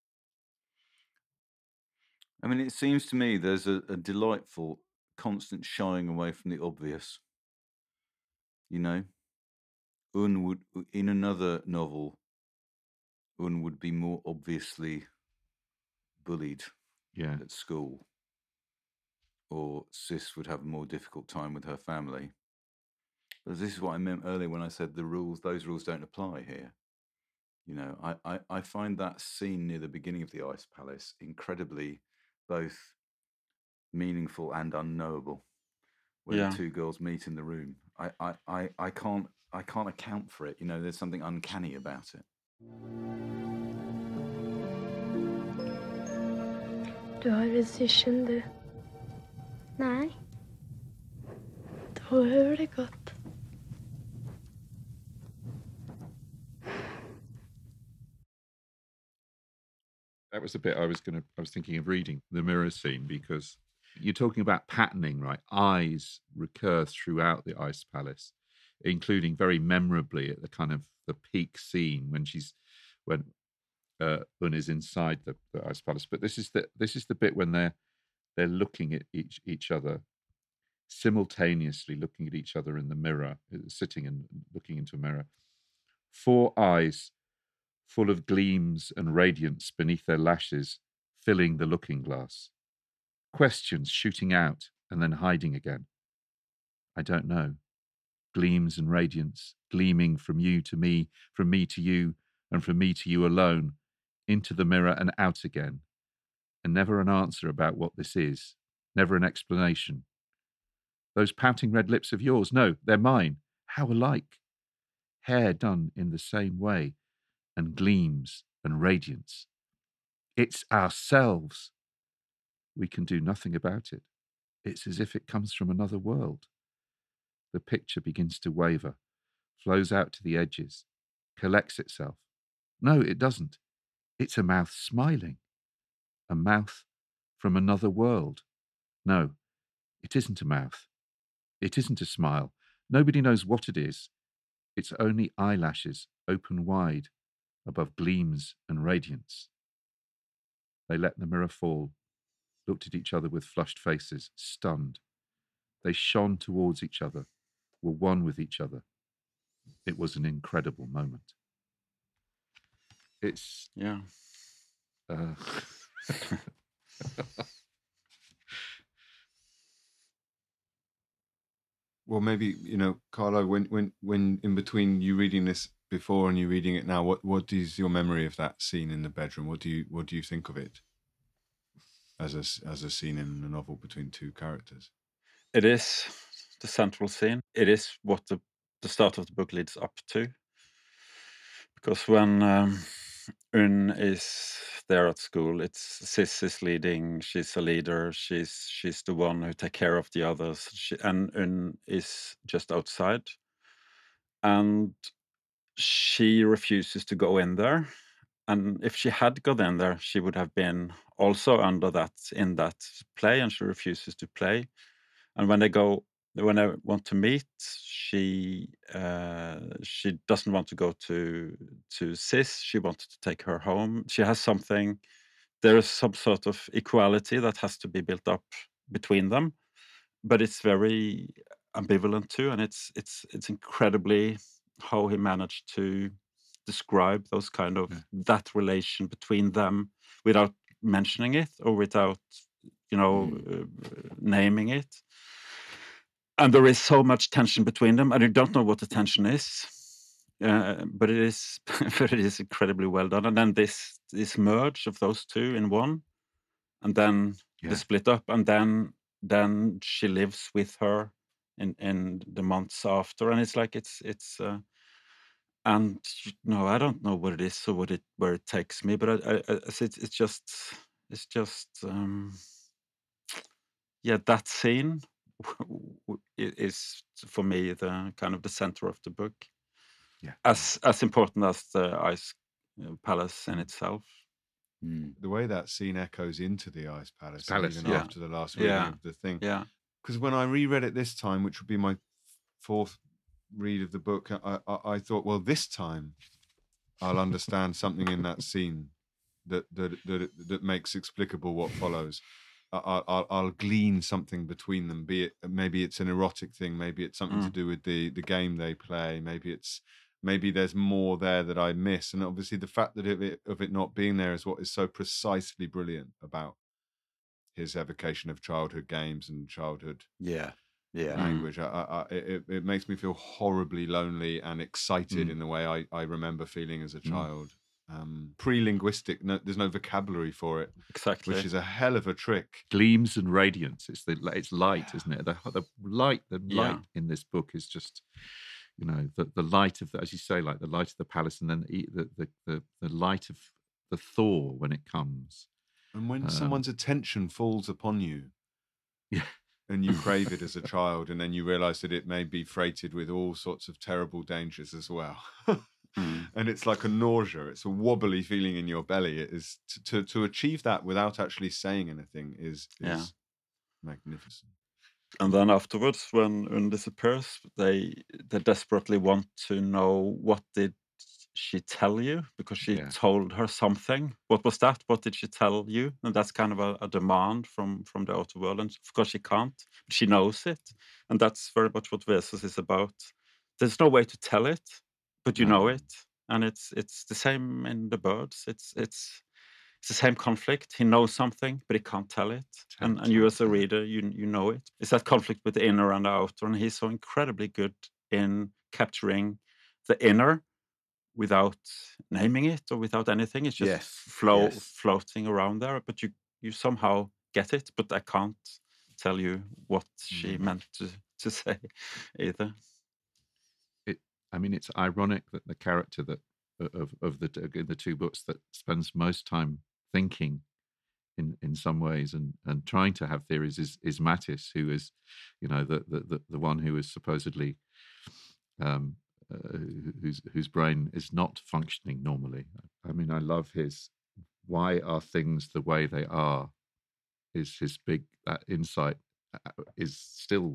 I mean, it seems to me there's a, a delightful, constant shying away from the obvious. You know, Un would in another novel, Un would be more obviously bullied Yeah. at school, or Sis would have a more difficult time with her family. But this is what I meant earlier when I said the rules; those rules don't apply here. You know, I, I, I find that scene near the beginning of the Ice Palace incredibly both meaningful and unknowable. Where Yeah. the two girls meet in the room, I, I, I, I can't I can't account for it. You know, there's something uncanny about it. Du har vision, du. Nej. Då hur det gått? That was the bit I was going to, I was thinking of reading, the mirror scene, because you're talking about patterning, right? Eyes recur throughout the Ice Palace, including very memorably at the kind of the peak scene when she's, when uh, Un is inside the, the Ice Palace. But this is the, this is the bit when they're, they're looking at each, each other, simultaneously looking at each other in the mirror, sitting and looking into a mirror. Four eyes full of gleams and radiance beneath their lashes, filling the looking glass. Questions shooting out and then hiding again. I don't know. Gleams and radiance, gleaming from you to me, from me to you, and from me to you alone, into the mirror and out again. And never an answer about what this is, never an explanation. Those pouting red lips of yours, no, they're mine. How alike. Hair done in the same way, and gleams and radiance. It's ourselves. We can do nothing about it. It's as if it comes from another world. The picture begins to waver, flows out to the edges, collects itself. No, it doesn't. It's a mouth smiling. A mouth from another world. No, it isn't a mouth. It isn't a smile. Nobody knows what it is. It's only eyelashes open wide above gleams and radiance. They let the mirror fall, looked at each other with flushed faces, stunned. They shone towards each other, were one with each other. It was an incredible moment. It's... Yeah. Uh, Well, maybe, you know, Carlo, when, when, when in between you reading this before and you reading it now, what, what is your memory of that scene in the bedroom? What do you, what do you think of it as a, as a scene in a novel between two characters? It is the central scene. It is what the, the start of the book leads up to. Because when um, Un is there at school, it's Sis is leading, she's a leader, she's she's the one who take care of the others, she, and Un is just outside. And she refuses to go in there. And if she had gone in there, she would have been also under that, in that play, and she refuses to play. And when they go, when they want to meet, she uh, she doesn't want to go to to Sis. She wanted to take her home. She has something. There is some sort of equality that has to be built up between them, but it's very ambivalent too, and it's it's it's incredibly how he managed to describe those kind of Yeah. that relation between them without mentioning it or without, you know, Mm. uh, naming it. And there is so much tension between them, and you don't know what the tension is, uh, but it is, but it is incredibly well done. And then this this merge of those two in one, and then Yeah. the split up, and then then she lives with her in in the months after, and it's like it's it's. Uh, and you know, I don't know what it is or what it where it takes me, but I, I, I it's it's just it's just um, yeah, that scene w- w- i- is for me the kind of the center of the book, Yeah. as as important as the Ice uh, Palace in Mm. itself. Mm. The way that scene echoes into the Ice Palace, and Palace, even yeah. after the last reading Yeah. of the thing, Yeah, because when I reread it this time, which would be my fourth read of the book, I, I, I thought, well, this time I'll understand something in that scene that that that, that makes explicable what follows. I, I'll, I'll glean something between them. Be it maybe it's an erotic thing, maybe it's something Mm. to do with the the game they play, maybe it's maybe there's more there that I miss. And obviously, the fact that of it of it not being there is what is so precisely brilliant about his evocation of childhood games and childhood Yeah, yeah. Mm. language. I, I, I, it, it makes me feel horribly lonely and excited Mm. in the way I, I remember feeling as a Mm. child. Um, pre-linguistic, no, there's no vocabulary for it, Exactly. which is a hell of a trick. Gleams and radiance. It's the it's light, isn't it? The the light, the Yeah. light in this book is just, you know, the, the light of the, as you say, like the light of the palace, and then the the the, the, the light of the thaw when it comes. And when Um, someone's attention falls upon you, Yeah. and you crave it as a child, and then you realize that it may be freighted with all sorts of terrible dangers as well. Mm. And it's like a nausea. It's a wobbly feeling in your belly. It is to to, to achieve that without actually saying anything is is Yeah. magnificent. And then afterwards, when Un disappears, they they desperately want to know, what did she tell you? Because she Yeah. told her something. What was that? What did she tell you? And that's kind of a, a demand from from the outer world. And of course she can't, but she knows it. And that's very much what Vesos is about. There's no way to tell it, but you No. know it. And it's it's the same in the birds. It's it's it's the same conflict. He knows something, but he can't tell it. Can't And and you tell as a it, yeah. reader, you you know it. It's that conflict with the inner and the outer, and he's so incredibly good in capturing the inner without naming it or without anything. It's just Yes, flow yes. floating around there, but you you somehow get it. But I can't tell you what she Mm. meant to to say either. It. I mean, it's ironic that the character that of of the in the two books that spends most time thinking in in some ways and and trying to have theories is is Mattis, who is, you know, the the the, the one who is supposedly um uh, whose whose brain is not functioning normally. I mean, I love his "why are things the way they are" is his big that insight uh, is still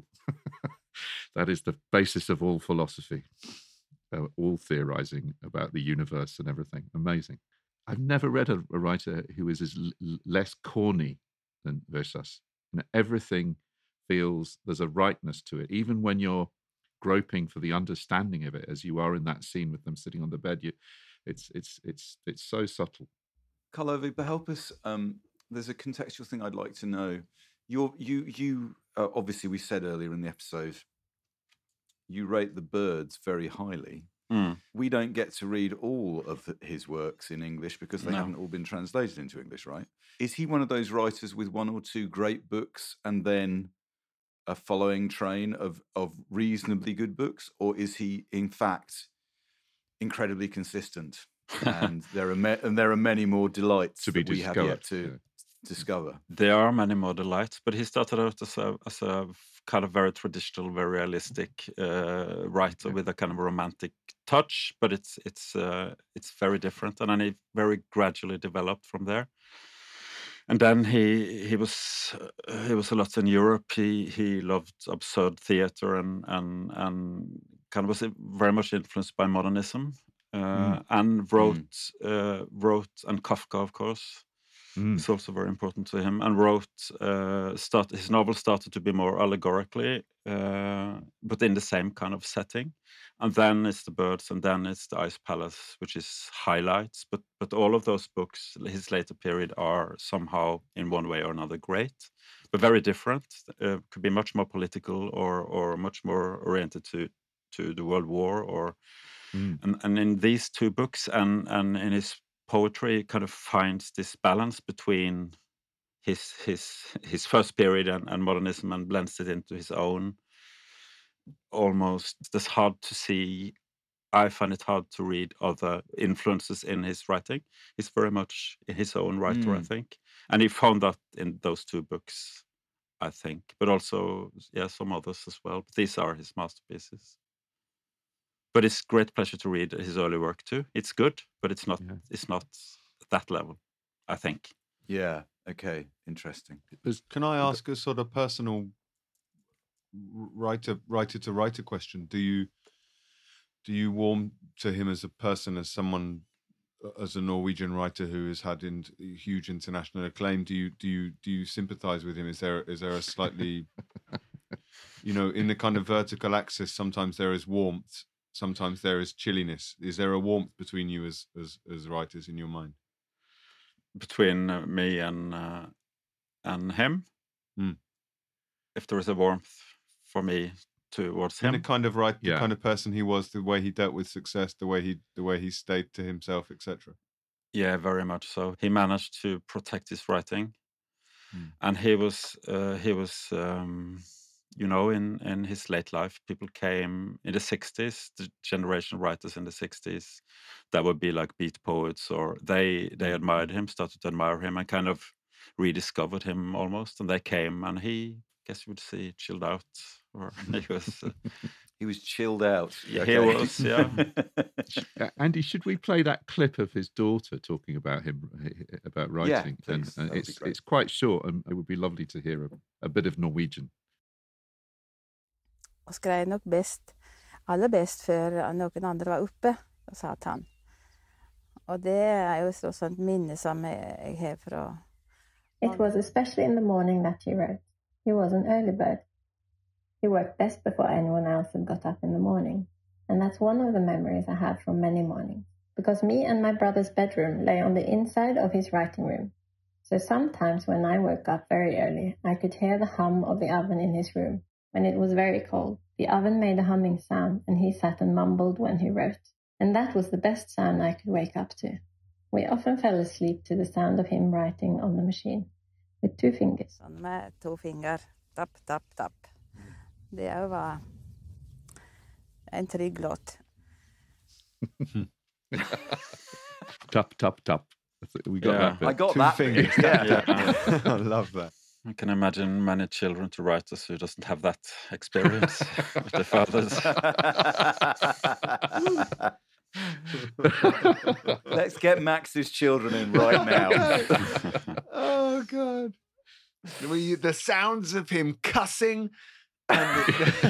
that is the basis of all philosophy, uh, all theorizing about the universe and everything. Amazing. I've never read a, a writer who is as l- l- less corny than Versas. You know, everything feels there's a rightness to it, even when you're groping for the understanding of it, as you are in that scene with them sitting on the bed. You, it's it's it's it's so subtle. Karlovy, but help us. Um, there's a contextual thing I'd like to know. You're, you, you. Uh, obviously, we said earlier in the episode, you rate the birds very highly. Mm. We don't get to read all of the, his works in English because they No. haven't all been translated into English, right? Is he one of those writers with one or two great books and then a following train of of reasonably good books, or is he, in fact, incredibly consistent? And there are me- and there are many more delights To be that we have discovered, yet to yeah. discover. There are many more delights, but he started out as a as a kind of very traditional, very realistic uh, writer Yeah. with a kind of romantic touch. But it's it's uh, it's very different, and then he very gradually developed from there. And then he he was uh, he was a lot in Europe. He he loved absurd theater and and and kind of was very much influenced by modernism, uh, Mm. and wrote uh, wrote and Kafka, of course. Mm. It's also very important to him, and wrote uh, start his novel started to be more allegorically, uh, but in the same kind of setting. And then it's the birds, and then it's the Ice Palace, which is highlights. But but all of those books, his later period, are somehow in one way or another great, but very different. Uh, could be much more political or or much more oriented to to the World War or Mm. and and in these two books and and in his poetry, he kind of finds this balance between his his his first period and, and modernism and blends it into his own. Almost, it's hard to see. I find it hard to read other influences in his writing. He's very much his own writer, I Mm. think, and he found that in those two books, I think, but also yeah, some others as well. But these are his masterpieces. But it's great pleasure to read his early work too. It's good, but it's not. Yeah. It's not at that level, I think. Yeah. Okay. Interesting. There's Can I Well, ask a sort of personal writer writer to writer question. Do you do you warm to him as a person, as someone, as a Norwegian writer who has had in, huge international acclaim? Do you do you do you sympathize with him? Is there is there a slightly, you know, in the kind of vertical axis, sometimes there is warmth, sometimes there is chilliness. Is there a warmth between you as as, as writers in your mind? Between uh, me and uh, and him, Mm. if there is a warmth for me towards And him, the kind of right, the Yeah. kind of person he was, the way he dealt with success, the way he the way he stayed to himself, et cetera. yeah, very much so. He managed to protect his writing, Mm. and he was uh, he was um, you know, in in his late life, people came in the sixties, the generation of writers in the sixties that would be like beat poets, or they they admired him, started to admire him, and kind of rediscovered him almost. And they came, and he, guess you would say, chilled out, or he was uh, He was chilled out. Yeah, he was, yeah. Uh, Andy, should we play that clip of his daughter talking about him, about writing? please. And, That and would be it's great. it's quite short, and it would be lovely to hear a, a bit of Norwegian. Og skrev nok best, aller best før noen andre var oppe, sa han. Og det er jo et sånt minne som jeg har fra... It was especially in the morning that he wrote. He was an early bird. He worked best before anyone else had got up in the morning. And that's one of the memories I have from many mornings. Because me and my brother's bedroom lay on the inside of his writing room. So sometimes when I woke up very early, I could hear the hum of the oven in his room. When it was very cold, the oven made a humming sound, and he sat and mumbled when he wrote. And that was the best sound I could wake up to. We often fell asleep to the sound of him writing on the machine, with two fingers. Sånn med to finger, tapp, tapp, tapp. Det er jo var en trygg låt. Tap, tap, tap. We got Yeah. that bit. I got Two that fingers. bit. Yeah. Yeah. I love that. I can imagine many children to writers who doesn't have that experience with their fathers. Let's get Max's children in right now. Oh God! We, the sounds of him cussing. And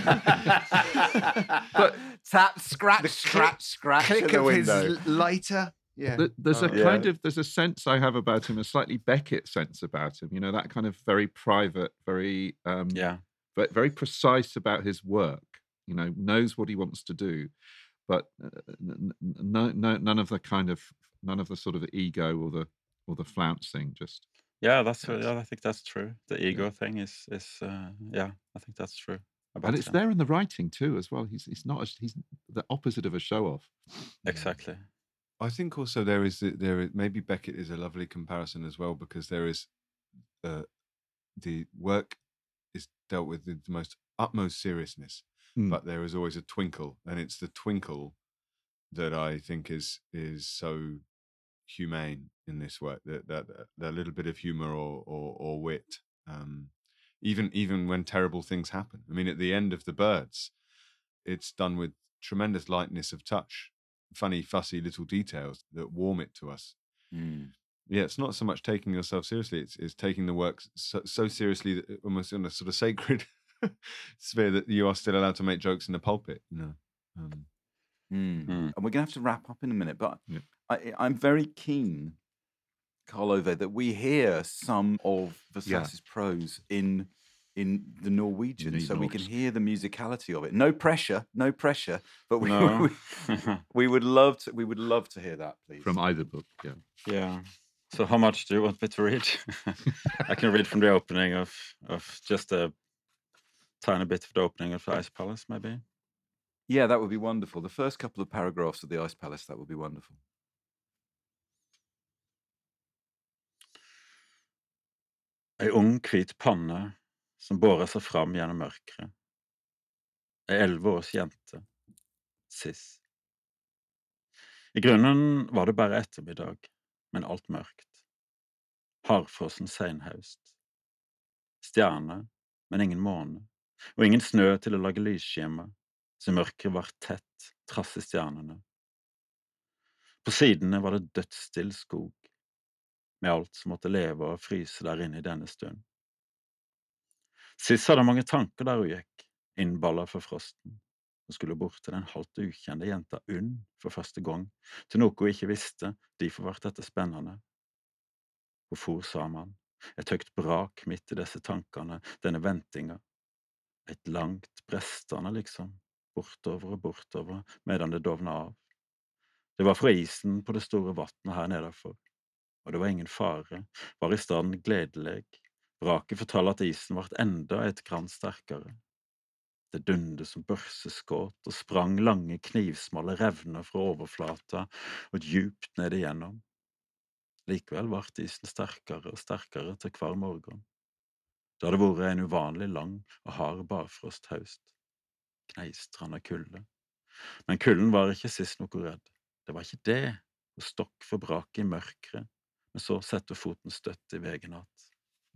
but tap, scratch, the scratch, scratch click at the of his window. l- lighter. Yeah. Th- There's a Oh. Yeah. kind of there's a sense I have about him, a slightly Beckett sense about him. You know, that kind of very private, very um, Yeah. but very precise about his work. You know, knows what he wants to do, but uh, n- n- no, no, none of the kind of none of the sort of ego or the or the flouncing. Just Yeah, that's Yes. yeah, I think that's true. The ego thing is is uh, yeah, I think that's true. About and it's him. there in the writing too, as well. He's he's not a, he's the opposite of a show off. Exactly. I think also there is there is, maybe Beckett is a lovely comparison as well, because there is uh, the work is dealt with with the most utmost seriousness, Mm. but there is always a twinkle, and it's the twinkle that I think is is so humane in this work. That that that little bit of humor or or, or wit, um, even even when terrible things happen. I mean, at the end of The Birds, it's done with tremendous lightness of touch, funny, fussy little details that warm it to us. Mm. Yeah, it's not so much taking yourself seriously; it's it's taking the work so, so seriously that it- almost in a sort of sacred sphere that you are still allowed to make jokes in the pulpit. You know. Um, Mm. Mm. And we're going to have to wrap up in a minute, but Yeah. I, I'm very keen, Carl Ove, that we hear some of Versace's prose in in the Norwegian, so we can Nynorsk. hear the musicality of it. No pressure, no pressure, but we No. we, we would love to we would love to hear that, please. From either book, yeah. Yeah. So how much do you want me to read? I can read from the opening of of just a tiny bit of the opening of the Ice Palace, maybe. Yeah, that would be wonderful. The first couple of paragraphs of the Ice Palace, that would be wonderful. Ei ung, hvit panne som bårer seg fram gjennom mørket. Ei elleve års jente. Sis. I grunnen var det bare ettermiddag, men alt mørkt. Hardfrossen senhøst. Stjerne, men ingen måne, og ingen snø til å lage lysskimmer, så mørket var tett, trass i stjernene. På sidene var det dødsstill skog, med alt som måtte leve og fryse der inne i denne stund. Sis hadde mange tanker der hun gikk, innballa for frosten, og skulle bort til den halvt ukjente jenta Unn for første gang, til noe hun ikke visste, derfor ble dette spennende. Hun for sammen, et høyt brak midt i disse tankene, denne ventinga, et langt brestende liksom, bortover og bortover, medan det dovna av. Det var fra isen på det store vattnet her nedenfor, og det var ingen fare, var i stedet gledelig. Braket fortalte at isen ble enda et grann sterkere. Det dunde som børseskåt, og sprang lange knivsmale revner fra overflata og djupt ned igjennom. Likevel ble isen sterkere og sterkere til hver morgen. Det hadde vært en uvanlig lang og hard barfrosthaust, kneistrende kulde. Men kulden var ikke sist noe redd. Det var ikke det, og stokk for braket i mørkret, men så sette foten støtt i vegen att.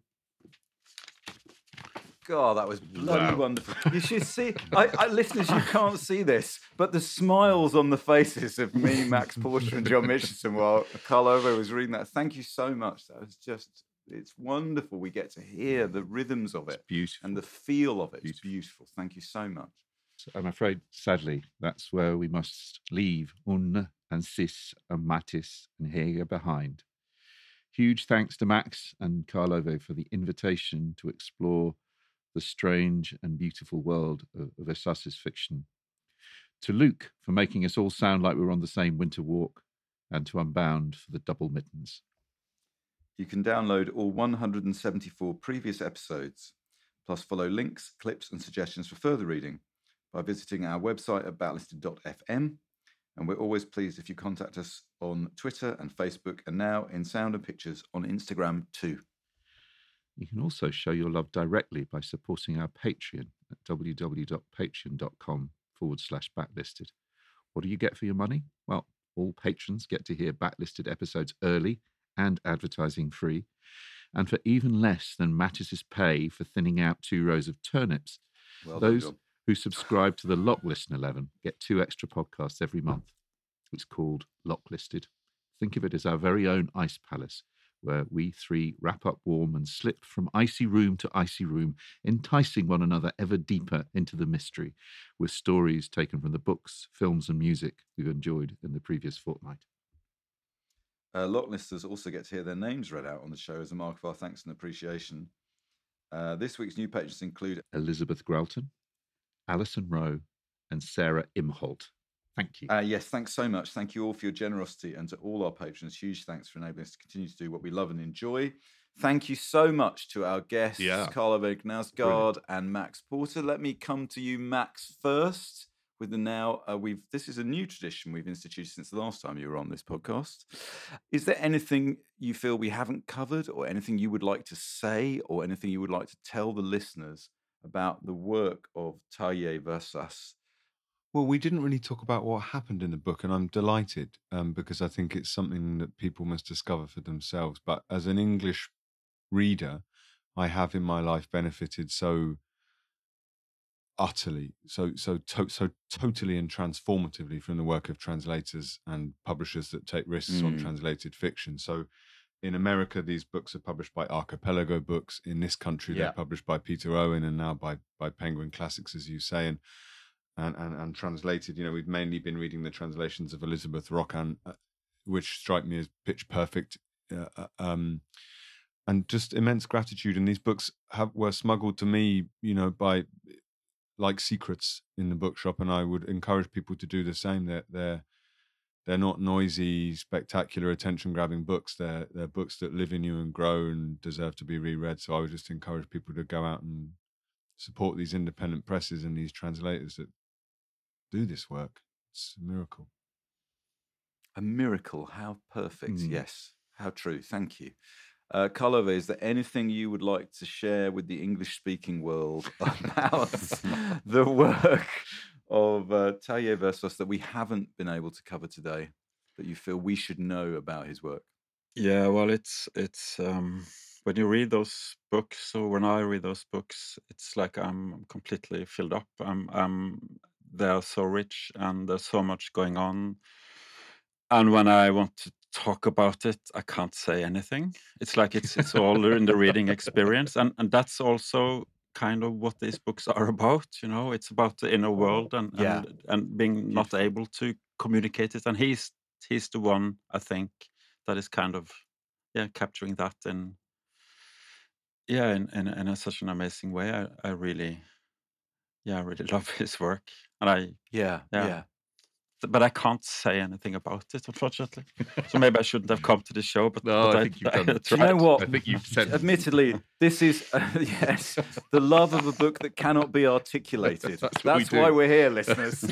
God, that was bloody Wow. wonderful. You should see, I, I, listeners, you can't see this, but the smiles on the faces of me, Max Porter, and John Mitchelson while Carl Ovo was reading that. Thank you so much. That was just, it's wonderful. We get to hear the rhythms of It's it beautiful. and the feel of it. It's Beautiful. beautiful. Thank you so much. I'm afraid, sadly, that's where we must leave Unne and Sis and Mattis and Hege behind. Huge thanks to Max and Carl Ovo for the invitation to explore the strange and beautiful world of, of Essa's fiction. To Luke for making us all sound like we were on the same winter walk, and to Unbound for the double mittens. You can download all one hundred seventy-four previous episodes, plus follow links, clips, and suggestions for further reading by visiting our website at backlisted dot f m. And we're always pleased if you contact us on Twitter and Facebook, and now in Sound and Pictures on Instagram too. You can also show your love directly by supporting our Patreon at www.patreon.com forward slash backlisted. What do you get for your money? Well, all patrons get to hear backlisted episodes early and advertising free. And for even less than Mattis's pay for thinning out two rows of turnips, Well done, those John. who subscribe to the Lock Listen eleven get two extra podcasts every month. It's called Lock Listed. Think of it as our very own ice palace, where we three wrap up warm and slip from icy room to icy room, enticing one another ever deeper into the mystery, with stories taken from the books, films and music we've enjoyed in the previous fortnight. Uh, Lock listeners also get to hear their names read out on the show as a mark of our thanks and appreciation. Uh, this week's new patrons include Elizabeth Gralton, Alison Rowe and Sarah Imholt. Thank you. Uh, yes, thanks so much. Thank you all for your generosity, and to all our patrons, huge thanks for enabling us to continue to do what we love and enjoy. Thank you so much to our guests, Yeah. Carlo Knausgaard and Max Porter. Let me come to you, Max, first. With the now, uh, we've this is a new tradition we've instituted since the last time you were on this podcast. Is there anything you feel we haven't covered, or anything you would like to say, or anything you would like to tell the listeners about the work of Taye Versas? Well, we didn't really talk about what happened in the book, and I'm delighted um, because I think it's something that people must discover for themselves. But as an English reader, I have in my life benefited so utterly, so so to, so totally and transformatively from the work of translators and publishers that take risks on Mm. translated fiction. So in America, these books are published by Archipelago Books. In this country, Yeah. they're published by Peter Owen and now by by Penguin Classics, as you say, and and and, and translated. You know, we've mainly been reading the translations of Elizabeth Roccan, uh, which strike me as pitch perfect. Uh, uh, um, and just immense gratitude. And these books have, were smuggled to me, you know, by like secrets in the bookshop, and I would encourage people to do the same. They're they're they're not noisy, spectacular, attention-grabbing books. They're they're books that live in you and grow and deserve to be reread. So I would just encourage people to go out and support these independent presses and these translators that do this work. It's a miracle. A miracle. How perfect. Mm. Yes. How true. Thank you. Uh, Karlove, is there anything you would like to share with the English-speaking world about the work of uh, Taye Versas that we haven't been able to cover today, that you feel we should know about his work? Yeah, well, it's it's um, when you read those books, or when I read those books, it's like I'm completely filled up. I'm, I'm they are so rich, and there's so much going on. And when I want to talk about it, I can't say anything. It's like it's it's all in the reading experience, and and that's also kind of what these books are about. You know, it's about the inner world and Yeah. and, and being not Beautiful. able to communicate it. And he's he's the one, I think, that is kind of yeah capturing that in yeah in in, in a, such an amazing way. I, I really yeah I really love his work, and I Yeah, Yeah. yeah. but I can't say anything about it, unfortunately. So maybe I shouldn't have come to the show. But, No, but I think you've done it. Do you know tried. what? I think you've said. Admittedly, this is uh, yes, the love of a book that cannot be articulated. That's That's, what we why do. we're here, listeners.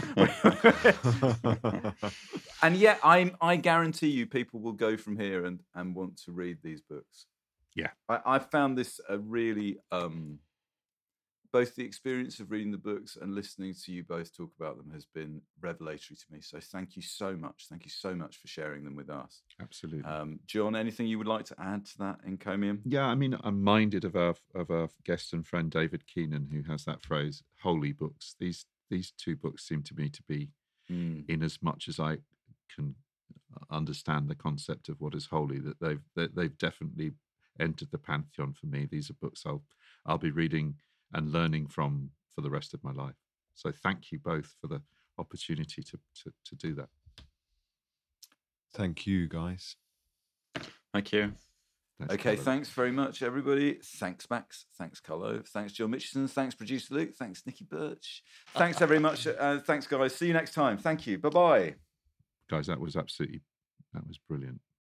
And yet, I I guarantee you, people will go from here and and want to read these books. Yeah. I, I found this a really um, both the experience of reading the books and listening to you both talk about them has been revelatory to me. So thank you so much. Thank you so much for sharing them with us. Absolutely. Um, John, anything you would like to add to that encomium? Yeah, I mean, I'm minded of our of our guest and friend David Keenan, who has that phrase "holy books." These these two books seem to me to be, Mm. in as much as I can understand the concept of what is holy, that they've that they've definitely entered the pantheon for me. These are books I'll I'll be reading and learning from for the rest of my life. So thank you both for the opportunity to to, to do that. Thank you, guys. Thank you. Thanks, Okay, Carlo. thanks very much, everybody. Thanks, Max. Thanks, Carlo. Thanks, John Mitchison. Thanks, producer Luke. Thanks, Nikki Birch. Thanks very much. Uh, thanks, guys. See you next time. Thank you. Bye-bye. Guys, that was absolutely that was brilliant.